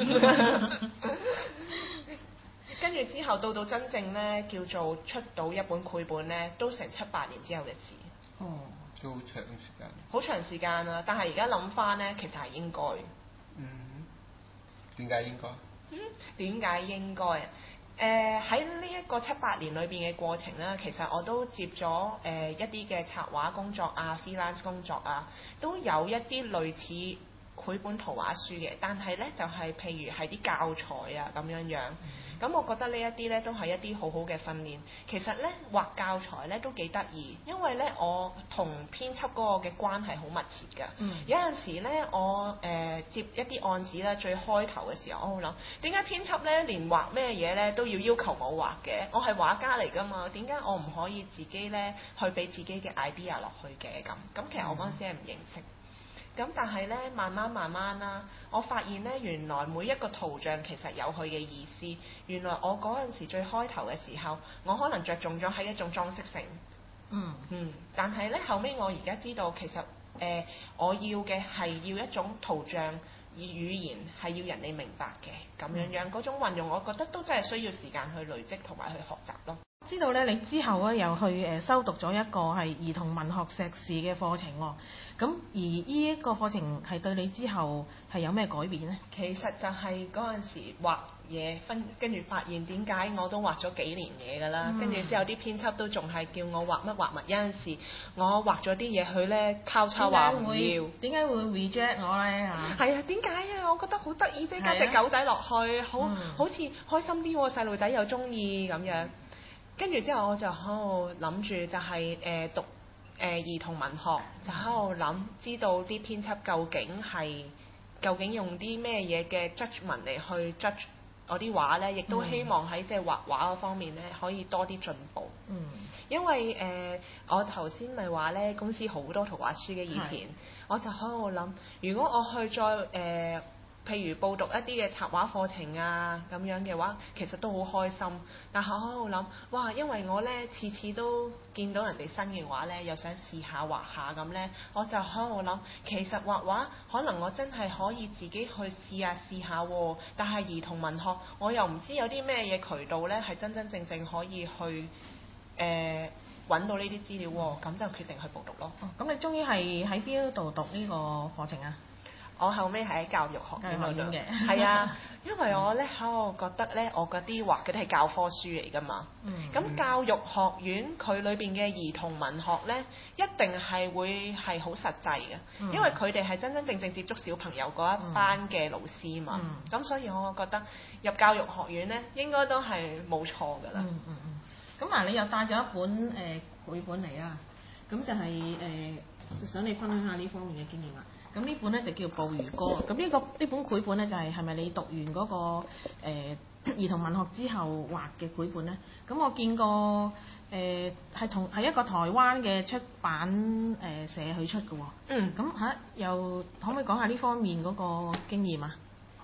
[SPEAKER 3] 跟住之後到到真正咧叫做出到一本繪本咧，都成七八年之後嘅事。
[SPEAKER 2] 哦，都好長時間。
[SPEAKER 3] 好長時間啊！但係而家諗翻咧，其實係應該。
[SPEAKER 2] 嗯。點解應該？
[SPEAKER 3] 嗯，點解應該啊？誒喺呢一個七八年裏邊嘅過程啦，其實我都接咗誒、呃、一啲嘅插畫工作啊、freelance 工作啊，都有一啲類似繪本圖畫書嘅，但係咧就係、是、譬如係啲教材啊咁樣樣。咁、嗯、我覺得呢一啲咧都係一啲好好嘅訓練。其實咧畫教材咧都幾得意，因為咧我同編輯嗰個嘅關係好密切㗎。嗯、有陣時咧我誒、呃、接一啲案子咧，最開頭嘅時候，我會諗點解編輯咧連畫咩嘢咧都要要求我畫嘅？我係畫家嚟㗎嘛，點解我唔可以自己咧去俾自己嘅 idea 落去嘅咁？咁其實我嗰陣時係唔認識。咁但係咧，慢慢慢慢啦，我發現咧，原來每一個圖像其實有佢嘅意思。原來我嗰陣時最開頭嘅時候，我可能着重咗喺一種裝飾性。嗯嗯。但係咧，後尾我而家知道，其實誒、呃，我要嘅係要一種圖像以語言係要人哋明白嘅咁樣樣嗰、嗯、種運用，我覺得都真係需要時間去累積同埋去學習咯。
[SPEAKER 1] 知道咧，你之後咧又去誒修讀咗一個係兒童文學碩士嘅課程喎。咁而呢一個課程係對你之後係有咩改變呢？
[SPEAKER 3] 其實就係嗰陣時畫嘢分，跟住發現點解我都畫咗幾年嘢㗎啦。跟住、嗯、之後啲編輯都仲係叫我畫乜畫物，有陣時我畫咗啲嘢佢咧交叉話唔要。點解會 reject 我咧嚇？係啊，點解啊？我覺得好得意啫，加隻狗仔落去，好、嗯、好似開心啲喎，細路仔又中意咁樣。跟住之後我就喺度諗住就係、是、誒、呃、讀誒、呃、兒童文學，就喺度諗知道啲編輯究竟係究竟用啲咩嘢嘅 judgement 嚟去 judge 我啲畫咧，亦都希望喺即係畫畫嗰方面咧可以多啲進步。嗯，因為誒、呃、我頭先咪話咧公司好多圖畫書嘅以前，是我就喺度諗，如果我去再誒。呃譬如報讀一啲嘅插畫課程啊，咁樣嘅話，其實都好開心。但係我喺度諗，哇！因為我咧次次都見到人哋新嘅畫咧，又想試下畫下咁咧，我就喺度諗，其實畫畫可能我真係可以自己去試下試下喎。但係兒童文學，我又唔知有啲咩嘢渠道咧，係真真正正可以去誒揾、呃、到呢啲資料喎。咁就決定去報讀咯。
[SPEAKER 1] 哦，咁你終於係喺邊度讀呢個課程啊？
[SPEAKER 3] 我後尾係喺教育學院嗰度嘅，係啊，因為我咧喺度覺得咧，我嗰啲畫嗰啲係教科書嚟㗎嘛。咁、嗯、教育學院佢裏邊嘅兒童文學咧，一定係會係好實際嘅，嗯、因為佢哋係真真正正接觸小朋友嗰一班嘅老師嘛。咁、嗯、所以我覺得入教育學院咧，應該都係冇錯㗎啦。嗯嗯嗯。
[SPEAKER 1] 咁、嗯、嗱，你又帶咗一本誒繪、呃、本嚟啊？咁就係、是、誒、呃，想你分享下呢方面嘅經驗啦。咁呢本咧就叫《捕魚歌》。咁呢、這個呢本繪本咧就係係咪你讀完嗰、那個誒、呃、兒童文學之後畫嘅繪本咧？咁我見過誒係同係一個台灣嘅出版誒、呃、社去出嘅喎。嗯。咁嚇、啊、又可唔可以講下呢方面嗰個經驗啊？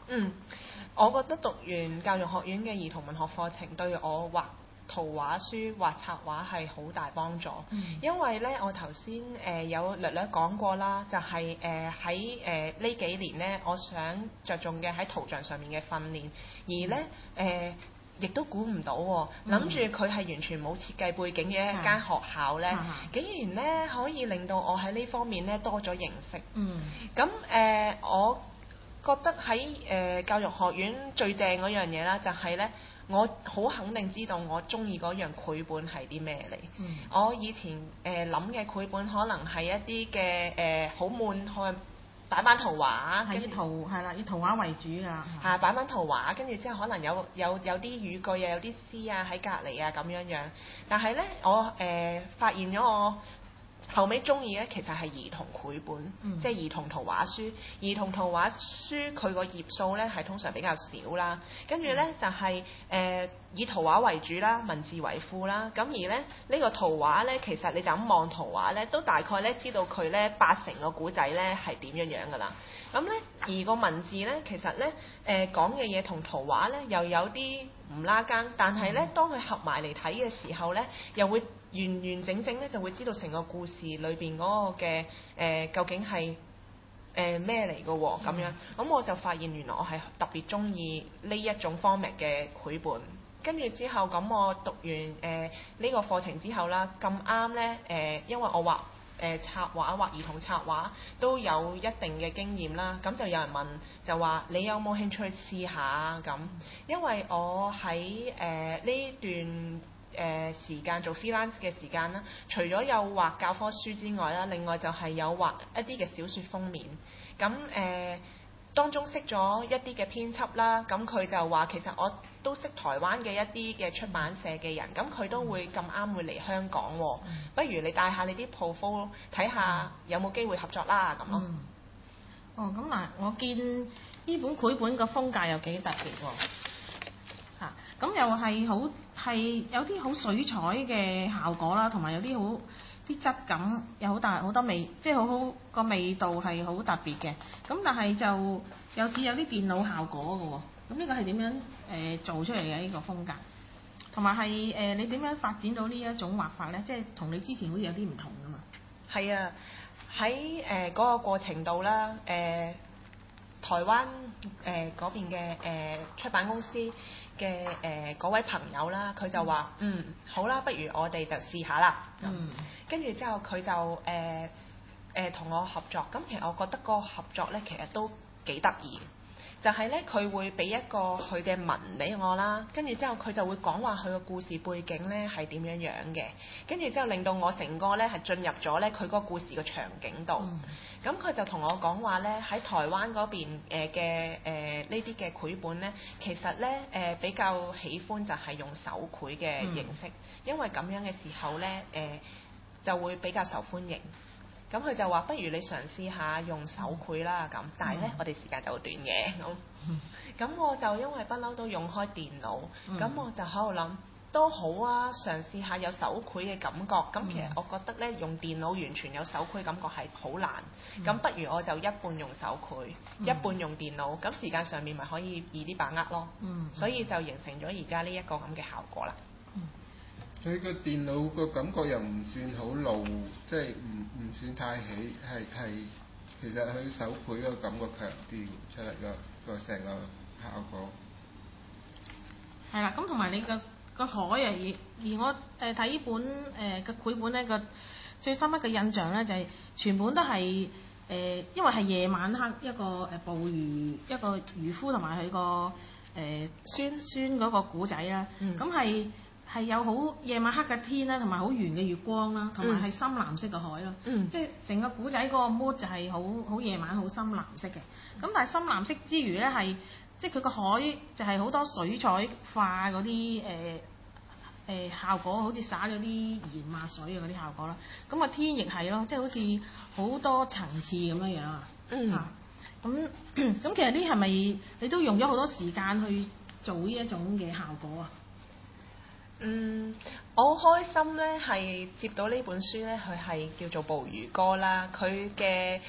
[SPEAKER 3] 嗯，我覺得讀完教育學院嘅兒童文學課程對我畫圖畫書、畫插畫係好大幫助，
[SPEAKER 1] 嗯、因
[SPEAKER 3] 因為咧我頭先誒有略略講過啦，就係誒喺誒呢幾年咧，我想着重嘅喺圖像上面嘅訓練，而咧誒。嗯呃亦都估唔到喎，諗住佢係完全冇設計背景嘅一間學校咧，嗯、竟然咧可以令到我喺呢方面咧多咗認識。嗯，咁誒、呃，我覺得喺誒、呃、教育學院最正嗰樣嘢啦，就係咧，我好肯定知道我中意嗰樣繪本係啲咩嚟。嗯、我以前誒諗嘅繪本可能係一啲嘅誒好悶去。擺版圖畫，
[SPEAKER 1] 係以圖係啦，以圖畫為主㗎。
[SPEAKER 3] 嚇，擺版圖畫，跟住之後可能有有有啲語句啊，有啲詩啊喺隔離啊咁樣樣。但係咧，我誒、呃、發現咗我後尾中意咧，其實係兒童繪本，嗯、即係兒童圖畫書。兒童圖畫書佢個頁數咧係通常比較少啦，跟住咧、嗯、就係、是、誒、呃、以圖畫為主啦，文字為輔啦。咁而咧呢、呢個圖畫咧，其實你就咁望圖畫咧，都大概咧知道佢咧八成個古仔咧係點樣樣㗎啦。咁咧而個文字咧，其實咧誒講嘅嘢同圖畫咧又有啲唔拉更，但係咧當佢合埋嚟睇嘅時候咧，又會完完整整咧就會知道成個故事裏邊嗰個嘅誒、呃、究竟係誒咩嚟㗎喎咁樣，咁我就發現原來我係特別中意呢一種 format 嘅繪本。跟住之後咁我讀完誒呢、呃呢個課程之後啦，咁啱咧誒，因為我畫誒、呃、插畫畫兒童插畫都有一定嘅經驗啦，咁就有人問就話你有冇興趣試下咁？因為我喺誒呢段誒、呃、時間做 freelance 嘅時間啦，除咗有畫教科書之外啦，另外就係有畫一啲嘅小説封面。咁誒、呃、當中識咗一啲嘅編輯啦，咁佢就話其實我都識台灣嘅一啲嘅出版社嘅人，咁佢都會咁啱會嚟香港喎，嗯、不如你帶下你啲 portfolio 睇下有冇機會合作啦咁咯。
[SPEAKER 1] 嗯、哦，咁嗱，我見呢本繪本個風格又幾特別喎。嚇，咁又係好係有啲好水彩嘅效果啦，同埋有啲好啲質感，有好大好多味，即係好好個味道係好特別嘅。咁但係就又似有啲電腦效果嘅喎。咁呢個係點樣誒、呃、做出嚟嘅呢個風格？同埋係誒你點樣發展到呢一種畫法咧？即係同你之前好似有啲唔同㗎嘛？
[SPEAKER 3] 係啊，喺誒嗰個過程度啦，誒、呃。台灣誒嗰邊嘅誒出版公司嘅誒嗰位朋友啦，佢就話：嗯，好啦，不如我哋就試下啦。嗯。跟住之後佢就誒誒同我合作，咁其實我覺得嗰個合作咧，其實都幾得意。就係咧，佢會俾一個佢嘅文俾我啦，跟住之後佢就會講話佢個故事背景咧係點樣樣嘅，跟住之後令到我成個咧係進入咗咧佢嗰個故事嘅場景度。咁佢、嗯、就同我講話咧，喺台灣嗰邊誒嘅誒呢啲嘅繪本咧，其實咧誒、呃、比較喜歡就係用手繪嘅形式，嗯、因為咁樣嘅時候咧誒、呃、就會比較受歡迎。咁佢就話：不如你嘗試下用手繪啦咁，但係咧、嗯、我哋時間就好短嘅咁。咁、嗯、我就因為不嬲都用開電腦，咁、嗯、我就喺度諗都好啊，嘗試下有手繪嘅感覺。咁、嗯、其實我覺得咧用電腦完全有手繪感覺係好難。咁、嗯、不如我就一半用手繪，嗯、一半用電腦，咁時間上面咪可以易啲把握咯。嗯、所以就形成咗而家呢一個咁嘅效果啦。
[SPEAKER 2] 佢個電腦個感覺又唔算好露，即係唔唔算太起，係係其實佢手繪個感覺強啲出嚟個個成個效果。
[SPEAKER 1] 係啦，咁同埋你個個海啊，而而我誒睇呢本誒嘅繪本咧，個最深刻嘅印象咧就係、是、全本都係誒、呃，因為係夜晚黑一個誒捕魚一個漁夫同埋佢個誒孫孫嗰個古仔啦，咁係、嗯。係有好夜晚黑嘅天啦，同埋好圓嘅月光啦，同埋係深藍色嘅海咯。嗯、即係成個古仔嗰個 mood 就係好好夜晚好深藍色嘅。咁但係深藍色之餘咧，係即係佢個海就係好多水彩化嗰啲誒誒效果，好似灑咗啲鹽啊水啊嗰啲效果啦。咁個天亦係咯，即係好似好多層次咁樣樣啊。嗯。咁咁、嗯、其實呢係咪你都用咗好多時間去做呢一種嘅效果啊？
[SPEAKER 3] 嗯，我好開心咧，係接到呢本書咧，佢係叫做《捕魚歌》啦。佢嘅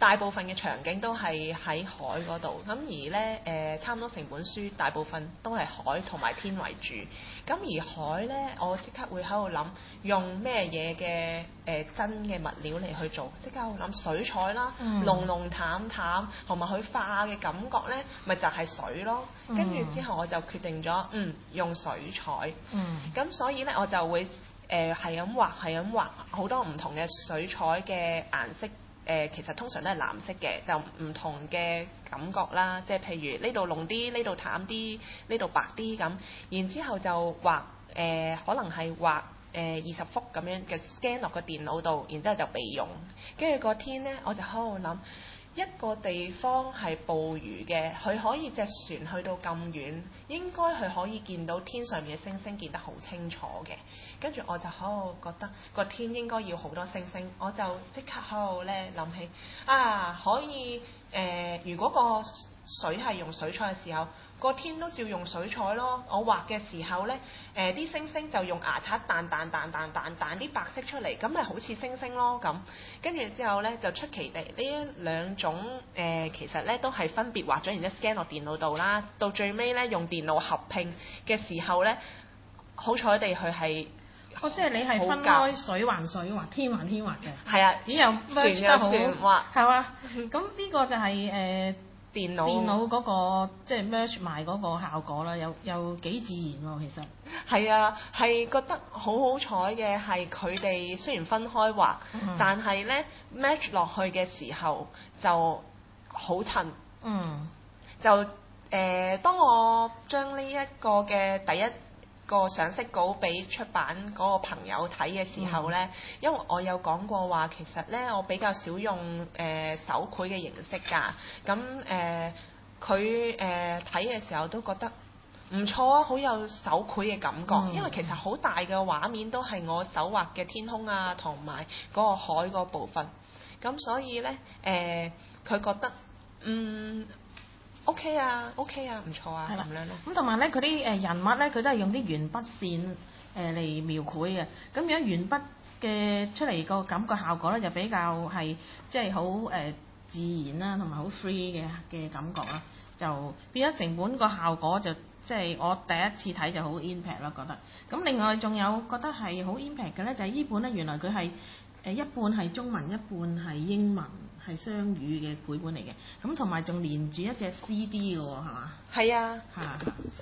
[SPEAKER 3] 大部分嘅場景都係喺海嗰度，咁而咧誒、呃、差唔多成本書大部分都係海同埋天為主。咁而海咧，我即刻會喺度諗用咩嘢嘅誒真嘅物料嚟去做，即刻喺度諗水彩啦，
[SPEAKER 1] 嗯
[SPEAKER 3] 濃濃淡淡同埋佢化嘅感覺咧，咪就係、是、水咯。跟住之後我就決定咗，嗯，用水彩。
[SPEAKER 1] 嗯。
[SPEAKER 3] 咁所以咧，我就會誒係咁畫，係咁畫好多唔同嘅水彩嘅顏色。誒、呃、其實通常都係藍色嘅，就唔同嘅感覺啦。即係譬如呢度濃啲，呢度淡啲，呢度白啲咁。然之後就畫誒、呃，可能係畫誒二十幅咁樣嘅 scan 落個電腦度，然之後就備用。跟住個天呢，我就喺度諗。一個地方係捕魚嘅，佢可以隻船去到咁遠，應該佢可以見到天上面嘅星星見得好清楚嘅。跟住我就喺度覺得個天應該要好多星星，我就即刻喺度咧諗起啊，可以誒、呃，如果個水係用水彩嘅時候，個天都照用水彩咯。我畫嘅時候呢，誒、呃、啲星星就用牙刷彈彈彈彈彈彈啲白色出嚟，咁咪好似星星咯咁。跟住之後呢，就出奇地呢兩種誒、呃，其實呢都係分別畫咗，然之後 scan 落電腦度啦。到最尾呢，用電腦合拼嘅時候呢，好彩地佢係
[SPEAKER 1] 哦，即係你係分開水還水畫，天還天畫嘅。
[SPEAKER 3] 係啊，
[SPEAKER 1] 咦又 merge 得好，
[SPEAKER 3] 畫
[SPEAKER 1] 係嘛？咁呢個就係、是、誒。呃
[SPEAKER 3] 電腦
[SPEAKER 1] 電腦嗰、那個即係 merge 埋嗰個效果啦，又又幾自然喎，其實。
[SPEAKER 3] 係啊，係覺得好好彩嘅係佢哋雖然分開畫，嗯、但係咧 match 落去嘅時候就好襯。
[SPEAKER 1] 嗯。
[SPEAKER 3] 就誒、呃，當我將呢一個嘅第一個上色稿俾出版嗰個朋友睇嘅時候呢，嗯、因為我有講過話，其實呢，我比較少用誒、呃、手繪嘅形式㗎。咁誒佢誒睇嘅時候都覺得唔錯啊，好有手繪嘅感覺。嗯、因為其實好大嘅畫面都係我手畫嘅天空啊，同埋嗰個海嗰部分。咁所以呢，誒、呃、佢覺得嗯。O K 啊 ，O K 啊，唔錯啊，咁
[SPEAKER 1] 的
[SPEAKER 3] 樣咯。
[SPEAKER 1] 咁同埋咧，佢啲誒人物咧，佢都係用啲鉛筆線誒嚟描繪嘅。咁如果鉛筆嘅出嚟個感覺效果咧，就比較係即係好誒自然啦，同埋好 free 嘅嘅感覺啦，就變咗成本個效果就即係我第一次睇就好 impact 啦，覺得。咁另外仲有覺得係好 impact 嘅咧，就係呢本咧原來佢係誒一半係中文，一半係英文。係雙語嘅繪本嚟嘅，咁同埋仲連住一隻 C D 嘅喎，係嘛？
[SPEAKER 3] 係啊，
[SPEAKER 1] 嚇！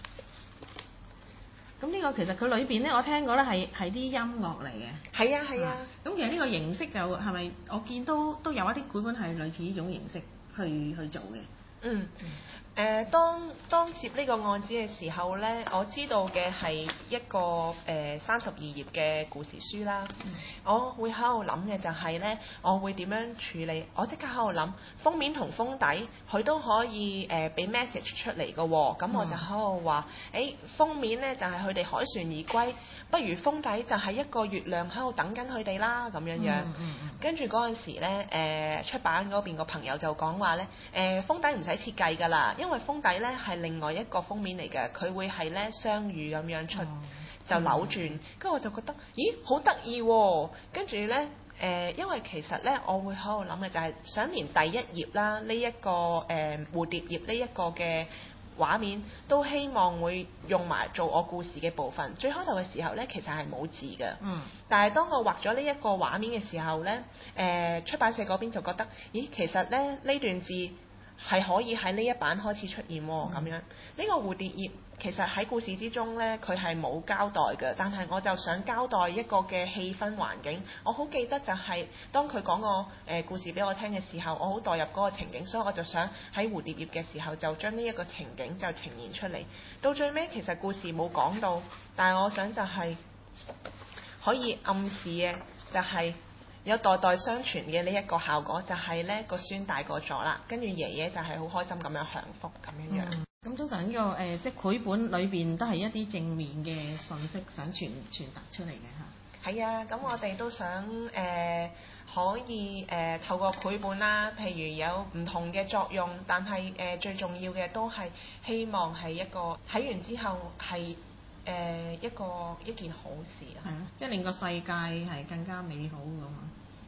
[SPEAKER 1] 咁呢個其實佢裏邊咧，我聽過咧係係啲音樂嚟嘅。
[SPEAKER 3] 係啊係啊。
[SPEAKER 1] 咁其實呢個形式就係咪我見都都有一啲繪本係類似呢種形式去去做嘅？
[SPEAKER 3] 嗯。誒、呃，當當接呢個案子嘅時候呢，我知道嘅係一個誒三十二頁嘅故事書啦。嗯、我會喺度諗嘅就係呢，我會點樣處理？我即刻喺度諗封面同封底，佢都可以誒俾、呃、message 出嚟嘅喎。咁我就喺度話，誒、欸、封面呢就係佢哋凱旋而歸，不如封底就係一個月亮喺度等緊佢哋啦，咁樣樣。嗯嗯嗯、跟住嗰陣時呢，誒、呃、出版嗰邊個朋友就講話呢，誒、呃、封底唔使設計㗎啦，因為封底咧係另外一個封面嚟嘅，佢會係咧雙語咁樣出，嗯、就扭轉。跟住、嗯、我就覺得，咦，好得意喎！跟住咧，誒、呃，因為其實咧，我會喺度諗嘅就係想連第一頁啦，呢、這、一個誒、呃、蝴蝶頁呢一個嘅畫面，都希望會用埋做我故事嘅部分。最開頭嘅時候咧，其實係冇字嘅。嗯。但係當我畫咗呢一個畫面嘅時候咧，誒、呃、出版社嗰邊就覺得，咦，其實咧呢段字係可以喺呢一版開始出現喎，咁、嗯、樣呢、呢個蝴蝶頁其實喺故事之中呢，佢係冇交代嘅，但係我就想交代一個嘅氣氛環境。我好記得就係當佢講個誒故事俾我聽嘅時候，我好代入嗰個情景，所以我就想喺蝴蝶頁嘅時候就將呢一個情景就呈現出嚟。到最尾其實故事冇講到，但係我想就係可以暗示嘅就係、是。有代代相傳嘅呢一個效果，就係呢個孫大個咗啦，跟住爺爺就係好開心咁樣享福咁樣樣。咁、
[SPEAKER 1] 嗯、通常呢、這個誒、呃、即係繪本裏邊都係一啲正面嘅信息想傳傳達出嚟嘅嚇。
[SPEAKER 3] 係啊，咁我哋都想誒、呃、可以誒、呃、透過繪本啦，譬如有唔同嘅作用，但係誒、呃、最重要嘅都係希望係一個睇完之後係誒、呃、一個一件好事啊。
[SPEAKER 1] 係啊，即係令個世界係更加美好咁啊！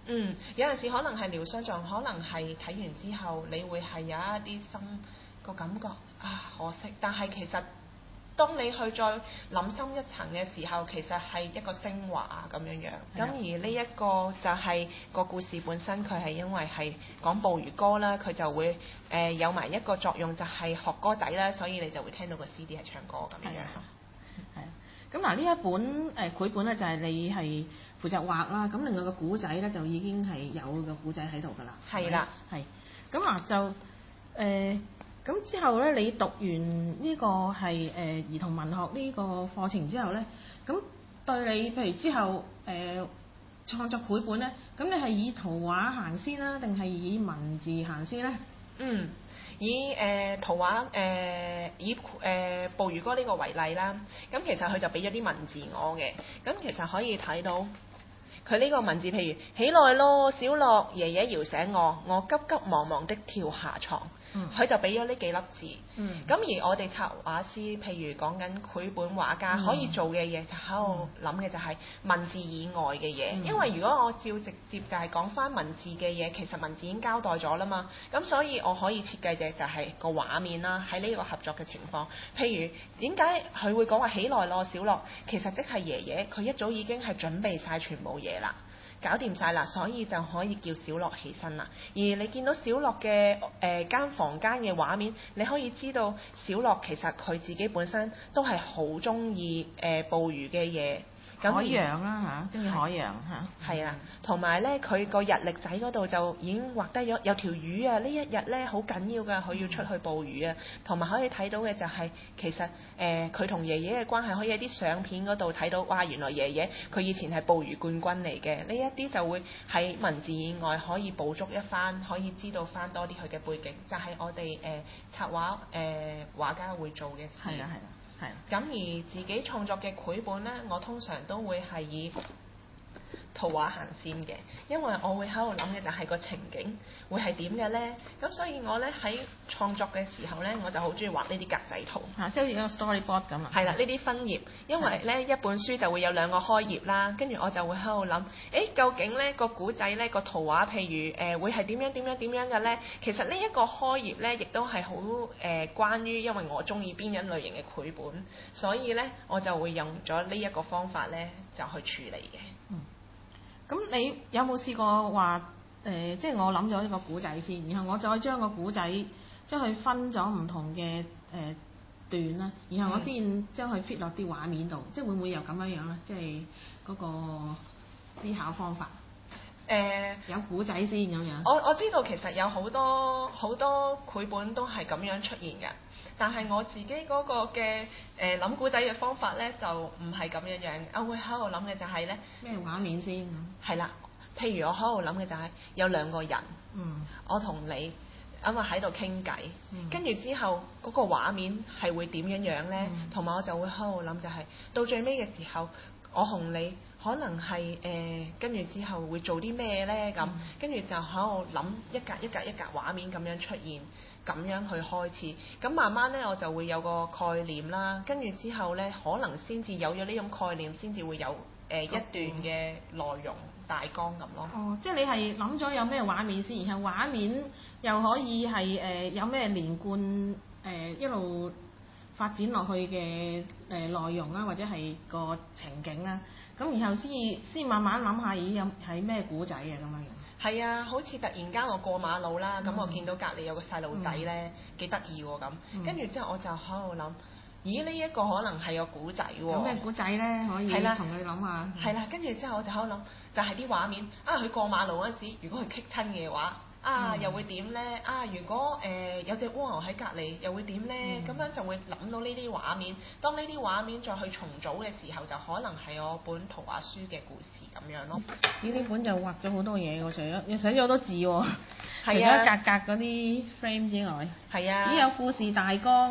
[SPEAKER 3] 嗯，有陣時可能係療傷狀，可能係睇完之後，你會係有一啲心個感覺啊，可惜。但係其實當你去再諗深一層嘅時候，其實係一個升華咁樣樣。咁、嗯、而呢一個就係個故事本身，佢係因為係講捕魚歌啦，佢就會誒、呃、有埋一個作用，就係學歌仔啦，所以你就會聽到個 C D 係唱歌咁樣樣。
[SPEAKER 1] 係啊，咁嗱呢一本誒繪、呃、本咧就係你係負責畫啦，咁另外個古仔咧就已經係有個古仔喺度㗎啦。
[SPEAKER 3] 係啦，
[SPEAKER 1] 係。咁啊就誒。呃咁之後咧，你讀完呢個係誒、呃、兒童文學呢個課程之後咧，咁對你譬如之後誒、呃、創作繪本咧，咁你係以圖畫行先啦，定係以文字行先咧？
[SPEAKER 3] 嗯，以誒、呃、圖畫誒、呃、以誒、呃、捕魚歌呢個為例啦，咁其實佢就俾咗啲文字我嘅，咁其實可以睇到佢呢個文字，譬如起來咯，小樂，爺爺搖醒我，我急急忙忙的跳下床。佢、嗯、就俾咗呢幾粒字，咁、嗯、而我哋插畫師，譬如講緊繪本畫家、嗯、可以做嘅嘢，就喺度諗嘅就係文字以外嘅嘢，嗯、因為如果我照直接就係講翻文字嘅嘢，其實文字已經交代咗啦嘛，咁所以我可以設計嘅就係個畫面啦，喺呢個合作嘅情況，譬如點解佢會講話起來咯，小樂，其實即係爺爺佢一早已經係準備晒全部嘢啦。搞掂晒啦，所以就可以叫小樂起身啦。而你見到小樂嘅誒間房間嘅畫面，你可以知道小樂其實佢自己本身都係好中意誒捕魚嘅嘢。
[SPEAKER 1] 海洋啦嚇，中意海洋嚇。係
[SPEAKER 3] 啊，同埋咧，佢個日曆仔嗰度就已經畫低咗有條魚啊！呢一日咧好緊要㗎，佢要出去捕魚啊。同埋可以睇到嘅就係、是、其實誒佢同爺爺嘅關係，可以喺啲相片嗰度睇到，哇！原來爺爺佢以前係捕魚冠軍嚟嘅。呢一啲就會喺文字以外可以捕捉一番，可以知道翻多啲佢嘅背景，就係、是、我哋誒、呃、插畫誒、呃、畫家會做嘅事。
[SPEAKER 1] 係啊係啊。
[SPEAKER 3] 咁而自己創作嘅繪本呢，我通常都會係以圖畫行先嘅，因為我會喺度諗嘅就係個情景會係點嘅呢。咁所以我呢喺創作嘅時候呢，我就好中意畫呢啲格仔圖。
[SPEAKER 1] 嚇、啊，即係好似一個 storyboard 咁啊。係
[SPEAKER 3] 啦，呢啲分頁，因為呢的一本書就會有兩個開頁啦，跟住我就會喺度諗，誒究竟呢個古仔呢個圖畫，譬如誒、呃、會係點樣點樣點樣嘅呢？其實呢一個開頁呢，亦都係好誒關於，因為我中意邊一類型嘅繪本，所以呢，我就會用咗呢一個方法呢，就去處理嘅。
[SPEAKER 1] 嗯。咁你有冇試過話誒、呃，即係我諗咗呢個古仔先，然後我再將個古仔將佢分咗唔同嘅誒、呃、段啦，然後我先將佢 fit 落啲畫面度，嗯、即係會唔會有咁樣樣咧？即係嗰個思考方法。誒、呃，有古仔先咁樣。
[SPEAKER 3] 我我知道其實有好多好多繪本都係咁樣出現嘅，但係我自己嗰個嘅誒諗古仔嘅方法咧就唔係咁樣樣。我會喺度諗嘅就係咧
[SPEAKER 1] 咩畫面先咁。
[SPEAKER 3] 係啦，譬如我喺度諗嘅就係有兩個人，
[SPEAKER 1] 嗯，
[SPEAKER 3] 我同你咁啊喺度傾偈，跟住、嗯、之後嗰個畫面係會點樣樣咧？同埋、嗯、我就會喺度諗就係、是、到最尾嘅時候，我同你。可能係誒跟住之後會做啲咩咧咁，跟住、嗯、就喺度諗一格一格一格畫面咁樣出現，咁樣去開始，咁慢慢咧我就會有個概念啦，跟住之後咧可能先至有咗呢種概念，先至會有誒、呃、一段嘅內容大綱咁咯。
[SPEAKER 1] 哦，即係你係諗咗有咩畫面先，然後畫面又可以係誒、呃、有咩連貫誒、呃、一路發展落去嘅誒內容啦，或者係個情景啦。咁然後先先慢慢諗下，咦有係咩古仔啊咁樣樣？
[SPEAKER 3] 係啊，好似突然間我過馬路啦，咁、嗯、我見到隔離有個細路仔咧，幾得意喎咁。跟住、嗯、之後我就喺度諗，咦呢一、這個可能係個古仔喎。有
[SPEAKER 1] 咩古仔咧？可以同佢諗下。
[SPEAKER 3] 係啦，跟住之後我就喺度諗，就係、是、啲畫面啊！佢過馬路嗰時，如果佢棘親嘅話。啊，又會點咧？啊，如果誒、呃、有隻蝸牛喺隔離，又會點咧？咁、嗯、樣就會諗到呢啲畫面。當呢啲畫面再去重組嘅時候，就可能係我本圖畫書嘅故事咁樣咯。
[SPEAKER 1] 呢啲本就畫咗好多嘢喎，除咗又寫咗好多字喎，除咗、
[SPEAKER 3] 啊、
[SPEAKER 1] 格格嗰啲 frame 之外，
[SPEAKER 3] 係啊，
[SPEAKER 1] 咦有故事大綱，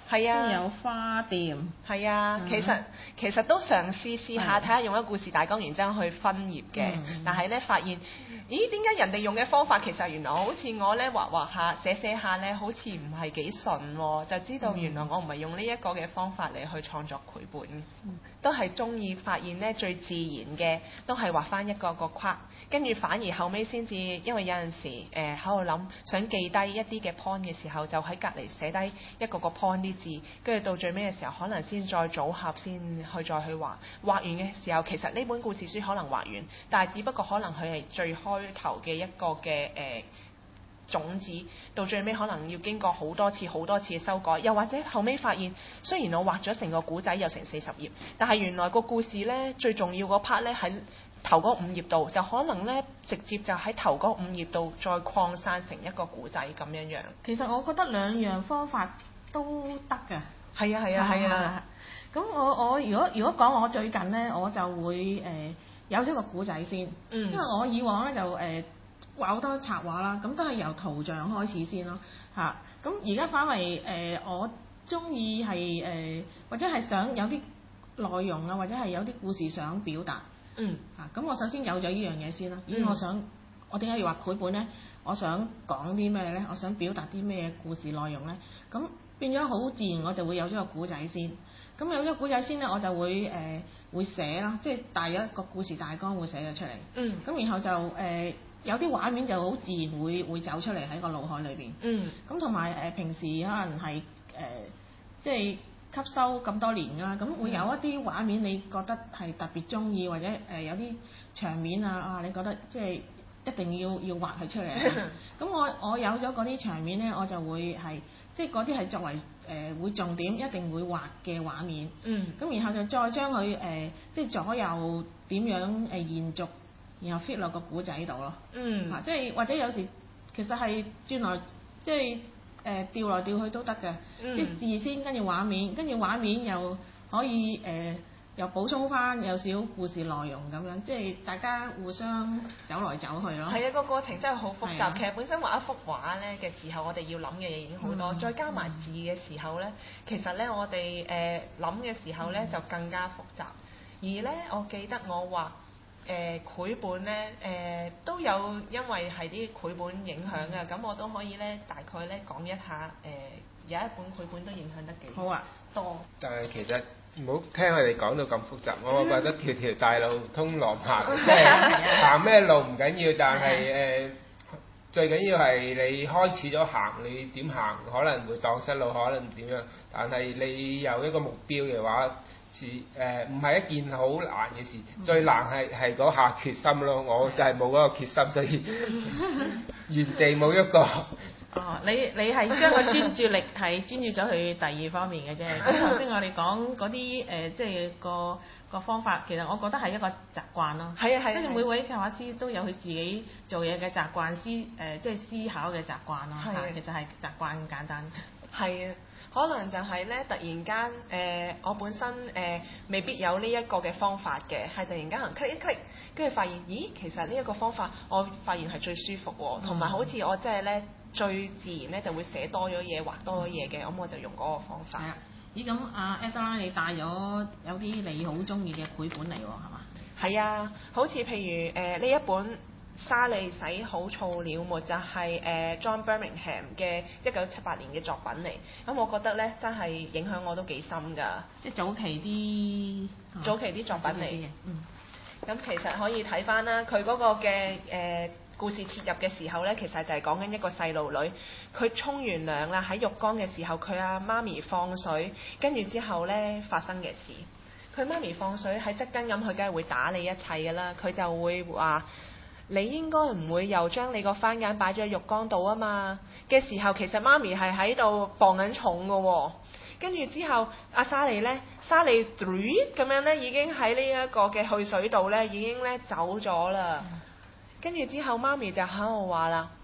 [SPEAKER 3] 係啊
[SPEAKER 1] 跟住有花店。
[SPEAKER 3] 係啊，其實其實都嘗試試下睇下用一個故事大綱，然之後去分頁嘅。
[SPEAKER 1] 嗯
[SPEAKER 3] 但係咧發現，咦點解人哋用嘅方法其實原來好似我咧畫畫下寫寫下咧，好似唔係幾順喎，就知道原來我唔係用呢一個嘅方法嚟去創作繪本，
[SPEAKER 1] 嗯、
[SPEAKER 3] 都係中意發現咧最自然嘅，都係畫翻一個個框，跟住反而後尾先至，因為有陣時誒喺度諗想記低一啲嘅 point 嘅時候，就喺隔離寫低一個個 point 啲字，跟住到最尾嘅時候，可能先再組合，先去再去畫。畫完嘅時候，其實呢本故事書可能畫完，但係只不過可能佢係最開頭嘅一個嘅誒、呃、種子，到最尾可能要經過好多次好多次嘅修改，又或者後尾發現，雖然我畫咗成個古仔有成四十頁，但係原來個故事呢，最重要嗰 part 呢喺頭嗰五頁度，就可能呢直接就喺頭嗰五頁度再擴散成一個古仔咁樣樣。
[SPEAKER 1] 其實我覺得兩樣方法都得㗎。
[SPEAKER 3] 係啊係啊係啊！
[SPEAKER 1] 咁我我如果如果講我最近呢，我就會誒、呃、有咗個古仔先，
[SPEAKER 3] 嗯、
[SPEAKER 1] 因為我以往咧就誒、呃、畫好多插畫啦，咁都係由圖像開始先咯嚇。咁而家反為誒、呃、我中意係誒或者係想有啲內容啊，或者係有啲故事想表達。
[SPEAKER 3] 嗯。
[SPEAKER 1] 嚇咁、啊、我首先有咗呢樣嘢先啦。咦、
[SPEAKER 3] 嗯，
[SPEAKER 1] 我想我點解要畫繪本呢？我想講啲咩呢？我想表達啲咩故事內容呢？咁變咗好自然，我就會有咗個古仔先。咁有咗古仔先呢，我就會誒、呃、會寫啦，即係大約一個故事大綱會寫咗出嚟。
[SPEAKER 3] 嗯。咁
[SPEAKER 1] 然後就誒、呃、有啲畫面就好自然會會走出嚟喺個腦海裏邊。
[SPEAKER 3] 嗯。咁
[SPEAKER 1] 同埋誒平時可能係誒、呃、即係吸收咁多年啦，咁會有一啲畫面你覺得係特別中意，或者誒、呃、有啲場面啊啊，你覺得即係一定要要畫佢出嚟。咁我我有咗嗰啲場面呢，我就會係即係嗰啲係作為誒、呃、會重點一定會畫嘅畫面。
[SPEAKER 3] 嗯。咁
[SPEAKER 1] 然後就再將佢誒即係左右點樣誒、呃、延續，然後 fit 落個古仔度咯。
[SPEAKER 3] 嗯。
[SPEAKER 1] 啊，即係或者有時其實係轉來即係誒、呃、調來調去都得嘅。
[SPEAKER 3] 嗯、
[SPEAKER 1] 即係字先跟住畫面，跟住畫面又可以誒。呃又補充翻有少故事內容咁樣，即係大家互相走來走去咯。係
[SPEAKER 3] 啊，個過程真係好複雜。
[SPEAKER 1] 啊、
[SPEAKER 3] 其實本身畫一幅畫咧嘅時候，我哋要諗嘅嘢已經好多，嗯、再加埋字嘅時候咧，嗯、其實咧我哋誒諗嘅時候咧、嗯、就更加複雜。而咧，我記得我畫誒繪本咧誒、呃、都有因為係啲繪本影響嘅，咁、嗯、我都可以咧大概咧講一下誒、呃、有一本繪本都影響得幾
[SPEAKER 1] 好啊
[SPEAKER 3] 多。
[SPEAKER 2] 但係其實唔好聽佢哋講到咁複雜，我覺得條條大路通羅馬，即係行咩路唔緊要，但係誒、呃、最緊要係你開始咗行，你點行可能會蕩失路，可能點樣，但係你有一個目標嘅話，似誒唔係一件好難嘅事，嗯、最難係係嗰下決心咯。我就係冇嗰個決心，所以原地冇一個。
[SPEAKER 1] 哦，你你係將個專注力係專注咗去第二方面嘅啫。咁頭先我哋講嗰啲誒，即係個個方法，其實我覺得係一個習慣咯。
[SPEAKER 3] 係啊係。即係
[SPEAKER 1] 每位插畫師都有佢自己做嘢嘅習慣，思誒、呃、即係思考嘅習慣咯。係。其實係習慣咁簡單。
[SPEAKER 3] 係啊，可能就係咧，突然間誒、呃，我本身誒、呃、未必有呢一個嘅方法嘅，係突然間行 click 一 click，跟住發現，咦，其實呢一個方法，我發現係最舒服喎，同埋、嗯、好似我即係咧。最自然咧就會寫多咗嘢，畫多咗嘢嘅，咁、嗯、我就用嗰個方法。係啊，咦咁阿 Ada 你帶咗有啲你好中意嘅繪本嚟喎，係嘛？係啊，好似譬如誒呢、呃、一本沙莉洗好燥了沒，就係、是、誒、呃、John Birmingham 嘅一九七八年嘅作品嚟。咁我覺得咧真係影響我都幾深㗎。即係早期啲早期啲作品嚟嘅。嗯。咁其實可以睇翻啦，佢嗰個嘅誒。呃故事切入嘅時候呢，其實就係講緊一個細路女，佢沖完涼啦，喺浴缸嘅時候，佢阿媽咪放水，跟住之後呢發生嘅事。佢媽咪放水喺側跟咁，佢梗係會打你一切㗎啦。佢就會話：你應該唔會又將你個番梘擺咗喺浴缸度啊嘛。嘅時候，其實媽咪係喺度磅緊重㗎喎。跟住之後，阿莎莉呢，莎莉咁樣呢已經喺呢一個嘅去水道呢已經呢走咗啦。跟住之後，媽咪就喺度話啦：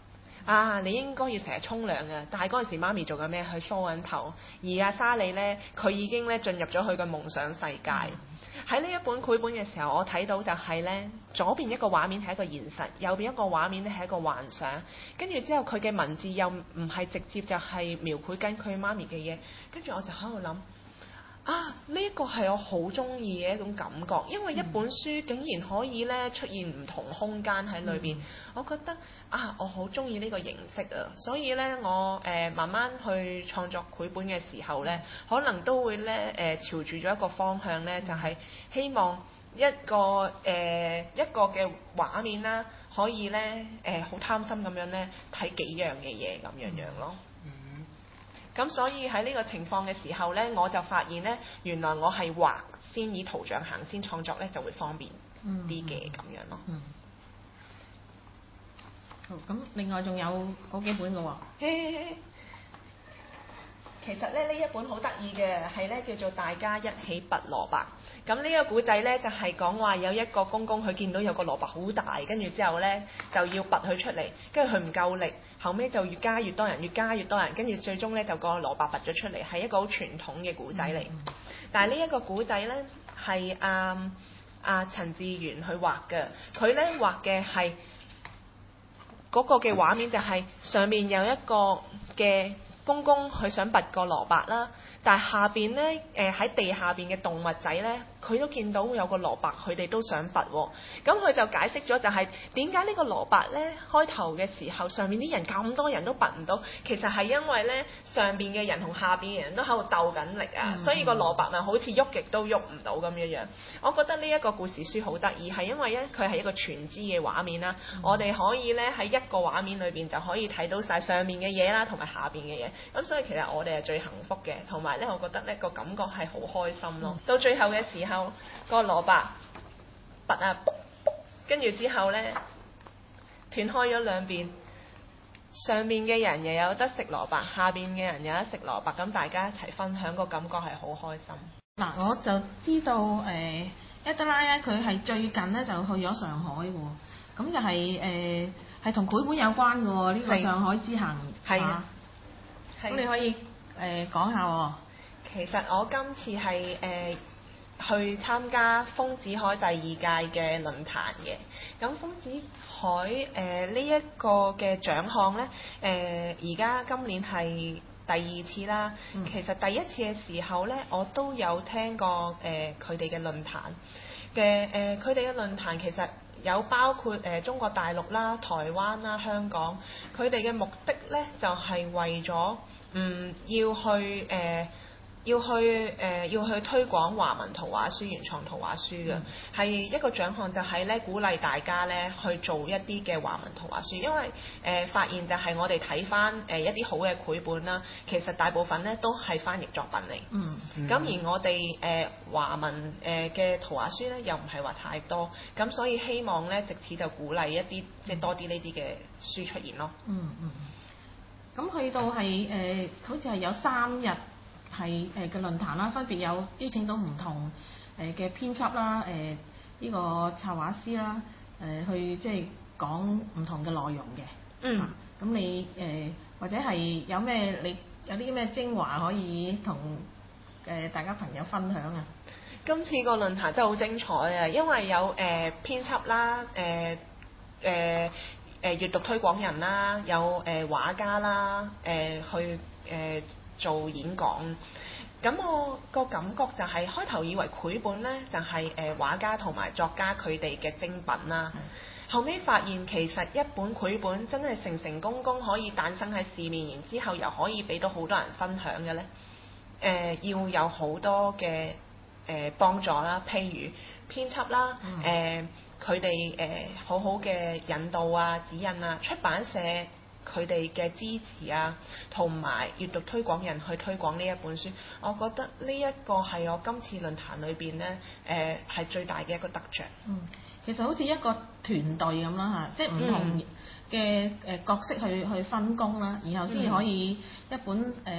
[SPEAKER 3] 啊，你應該要成日沖涼嘅，但係嗰陣時媽咪做緊咩？去梳緊頭，而阿莎莉呢，佢已經咧進入咗佢嘅夢想世界。喺呢、嗯、一本繪本嘅時候，我睇到就係呢：左邊一個畫面係一個現實，右邊一個畫面咧係一個幻想，跟住之後佢嘅文字又唔係直接就係描繪緊佢媽咪嘅嘢，跟住我就喺度諗。啊！呢一個係我好中意嘅一種感覺，因為一本書竟然可以咧出現唔同空間喺裏邊，嗯、我覺得啊，我好中意呢個形式啊，所以咧我誒、呃、慢慢去創作繪本嘅時候咧，可能都會咧誒、呃、朝住咗一個方向咧，就係、是、希望一個誒、呃、一個嘅畫面啦，可以咧誒好貪心咁樣咧睇幾樣嘅嘢咁樣樣咯。咁所以喺呢個情況嘅時候呢，我就發現呢，原來我係畫先以圖像行先創作呢，就會方便啲嘅咁樣咯。
[SPEAKER 1] 嗯。好，咁另外仲有好幾本嘅喎。
[SPEAKER 3] 其實咧呢一本好得意嘅係咧叫做大家一起拔蘿蔔。咁呢個古仔咧就係講話有一個公公佢見到有個蘿蔔好大，跟住之後咧就要拔佢出嚟，跟住佢唔夠力，後尾就越加越多人，越加越多人，跟住最終咧就個蘿蔔拔咗出嚟，係一個好傳統嘅古仔嚟。嗯嗯、但係呢一個古仔咧係阿阿陳志源去畫嘅，佢咧畫嘅係嗰個嘅畫面就係上面有一個嘅。公公佢想拔個蘿蔔啦，但係下邊咧誒喺地下邊嘅動物仔咧，佢都見到有個蘿蔔，佢哋都想拔喎。咁佢就解釋咗就係點解呢個蘿蔔咧開頭嘅時候上面啲人咁多人都拔唔到，其實係因為咧上邊嘅人同下邊嘅人都喺度鬥緊力啊，嗯、所以個蘿蔔咪好似喐極都喐唔到咁樣樣。我覺得呢一個故事書好得意，係因為咧佢係一個全知嘅畫面啦，嗯、我哋可以咧喺一個畫面裏邊就可以睇到晒上面嘅嘢啦，同埋下邊嘅嘢。咁所以其實我哋係最幸福嘅，同埋咧，我覺得呢個感覺係好開心咯。嗯、到最後嘅時候，個蘿蔔拔啊，跟住之後咧斷開咗兩邊，上面嘅人又有得食蘿蔔，下邊嘅人有得食蘿蔔，咁大家一齊分享個感覺係好開心。
[SPEAKER 1] 嗱，我就知道誒 Adela 咧，佢、呃、係最近咧就去咗上海喎，咁就係誒係同繪本有關嘅喎，呢、呢個上海之行係啊。咁你可以誒、呃、講下喎。
[SPEAKER 3] 其實我今次係誒、呃、去參加豐子愷第二屆嘅論壇嘅。咁豐子愷誒呢一個嘅獎項呢，誒而家今年係第二次啦。嗯、其實第一次嘅時候呢，我都有聽過誒佢哋嘅論壇嘅誒，佢哋嘅論壇其實有包括誒、呃、中國大陸啦、台灣啦、香港，佢哋嘅目的呢，就係、是、為咗嗯要去誒、呃、要去誒、呃、要去推廣華文圖畫書、原創圖畫書嘅，係、嗯、一個獎項就係咧鼓勵大家咧去做一啲嘅華文圖畫書，因為誒、呃、發現就係我哋睇翻誒一啲好嘅繪本啦，其實大部分咧都係翻譯作品嚟。嗯。咁、嗯、而我哋誒、呃、華文誒嘅圖畫書咧又唔係話太多，咁所以希望咧藉此就鼓勵一啲即係多啲呢啲嘅書出現咯。嗯嗯。
[SPEAKER 1] 咁去到係誒、呃，好似係有三日係誒嘅論壇啦，分別有邀請到唔同誒嘅編輯啦，誒、呃、呢、這個插畫師啦，誒、呃、去即係講唔同嘅內容嘅。嗯。咁、啊、你誒、呃、或者係有咩你有啲咩精華可以同誒、呃、大家朋友分享啊？
[SPEAKER 3] 今次個論壇真係好精彩啊，因為有誒、呃、編輯啦，誒、呃、誒。呃誒閱讀推廣人啦，有誒、呃、畫家啦，誒、呃、去誒、呃、做演講。咁我個感覺就係、是、開頭以為繪本呢就係、是、誒、呃、畫家同埋作家佢哋嘅精品啦。嗯、後尾發現其實一本繪本真係成成功功可以誕生喺市面，然之後又可以俾到好多人分享嘅呢。誒、呃、要有好多嘅誒幫助啦，譬如編輯啦，誒、嗯。佢哋誒好好嘅引導啊、指引啊，出版社佢哋嘅支持啊，同埋閱讀推廣人去推廣呢一本書，我覺得呢一個係我今次論壇裏邊呢誒係最大嘅一個得著。
[SPEAKER 1] 嗯，其實好似一個團隊咁啦嚇，即係唔同嘅誒角色去去分工啦，然後先至可以一本誒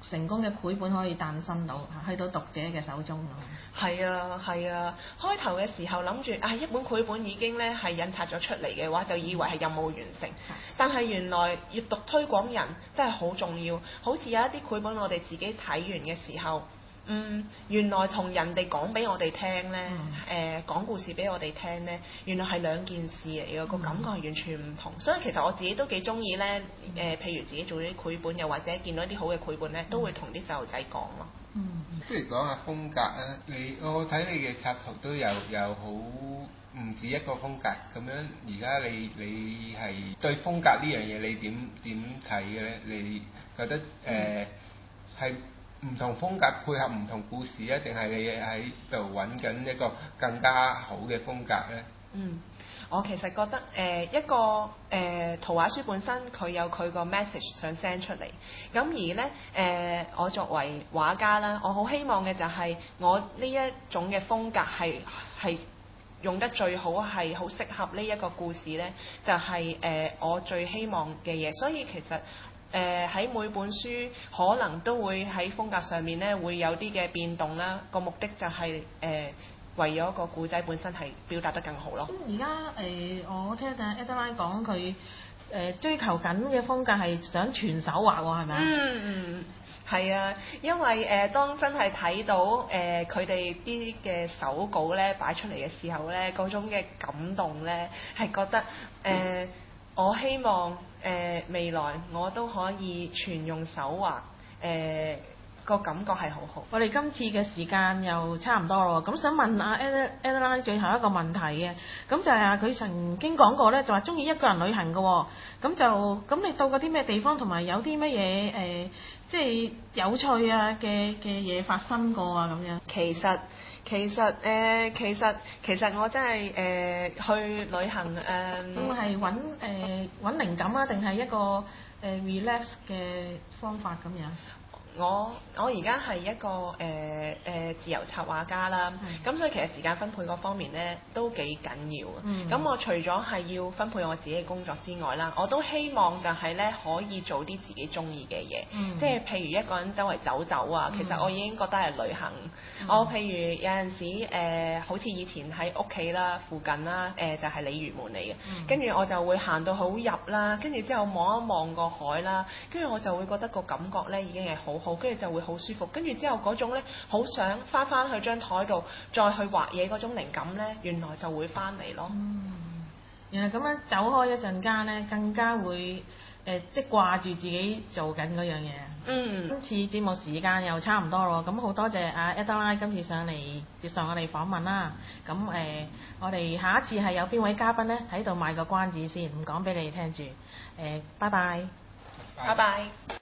[SPEAKER 1] 成功嘅繪本可以誕生到，去到讀者嘅手中咯。
[SPEAKER 3] 係啊係啊，開頭嘅時候諗住啊一本繪本已經咧係印刷咗出嚟嘅話，就以為係任務完成。但係原來閱讀推廣人真係好重要，好似有一啲繪本我哋自己睇完嘅時候。嗯，原來同人哋講俾我哋聽呢，誒、
[SPEAKER 1] 嗯
[SPEAKER 3] 呃、講故事俾我哋聽呢，原來係兩件事嚟嘅，個、嗯、感覺係完全唔同。所以其實我自己都幾中意呢，誒、呃、譬如自己做啲繪本，又或者見到啲好嘅繪本呢，都會同啲細路仔講咯。
[SPEAKER 2] 嗯，不如講下風格啊！你我睇你嘅插圖都有有好唔止一個風格咁樣。而家你你係對風格呢樣嘢你點點睇嘅呢？你覺得誒係？呃嗯唔同風格配合唔同故事啊，定係你喺度揾緊一個更加好嘅風格呢？
[SPEAKER 3] 嗯，我其實覺得誒、呃、一個誒、呃、圖畫書本身佢有佢個 message 想 send 出嚟，咁而呢，誒、呃、我作為畫家啦，我好希望嘅就係我呢一種嘅風格係係用得最好，係好適合呢一個故事呢，就係、是、誒、呃、我最希望嘅嘢，所以其實。誒喺、呃、每本書可能都會喺風格上面咧會有啲嘅變動啦，個目的就係、是、誒、呃、為咗個故仔本身係表達得更好咯。
[SPEAKER 1] 咁而家誒我聽阿 Adeline 講佢誒追求緊嘅風格係想全手畫喎，係咪啊？
[SPEAKER 3] 嗯嗯，係啊，因為誒、呃、當真係睇到誒佢哋啲嘅手稿咧擺出嚟嘅時候咧，嗰種嘅感動咧係覺得誒。呃我希望誒、呃、未來我都可以全用手畫，誒、呃、個感覺係好好。
[SPEAKER 1] 我哋今次嘅時間又差唔多咯，咁想問阿 Adeline 最後一個問題嘅，咁就係啊佢曾經講過咧，就話中意一個人旅行嘅喎，咁就咁你到過啲咩地方，同埋有啲乜嘢誒，即係有趣啊嘅嘅嘢發生過啊咁樣？
[SPEAKER 3] 其實其實誒、呃、其實其實我真係誒、呃、去旅行誒。
[SPEAKER 1] 咁係揾誒揾靈感啊，定係一個誒、呃、relax 嘅方法咁樣？
[SPEAKER 3] 我我而家係一個誒誒、呃呃、自由插畫家啦，咁、嗯、所以其實時間分配嗰方面咧都幾緊要啊。咁、嗯、我除咗係要分配我自己嘅工作之外啦，我都希望就係咧可以做啲自己中意嘅嘢，嗯、即係譬如一個人周圍走走啊，嗯、其實我已經覺得係旅行。嗯、我譬如有陣時誒、呃，好似以前喺屋企啦、附近啦，誒、呃、就係、是、鯉魚門嚟嘅，跟住、嗯、我就會行到好入啦，跟住之後望一望個海啦，跟住我就會覺得個感覺咧已經係好好，跟住就會好舒服，跟住之後嗰種咧，好想翻翻去張台度再去畫嘢嗰種靈感咧，原來就會翻嚟咯。
[SPEAKER 1] 嗯，原來咁樣走開一陣間咧，更加會誒、呃、即係掛住自己做緊嗰樣嘢。
[SPEAKER 3] 嗯，
[SPEAKER 1] 今次節目時間又差唔多咯，咁好多謝阿 Adeline 今次上嚟接受我哋訪問啦。咁誒、呃，我哋下一次係有邊位嘉賓咧喺度賣個關子先，唔講俾你哋聽住。誒、呃，拜拜。
[SPEAKER 3] 拜拜。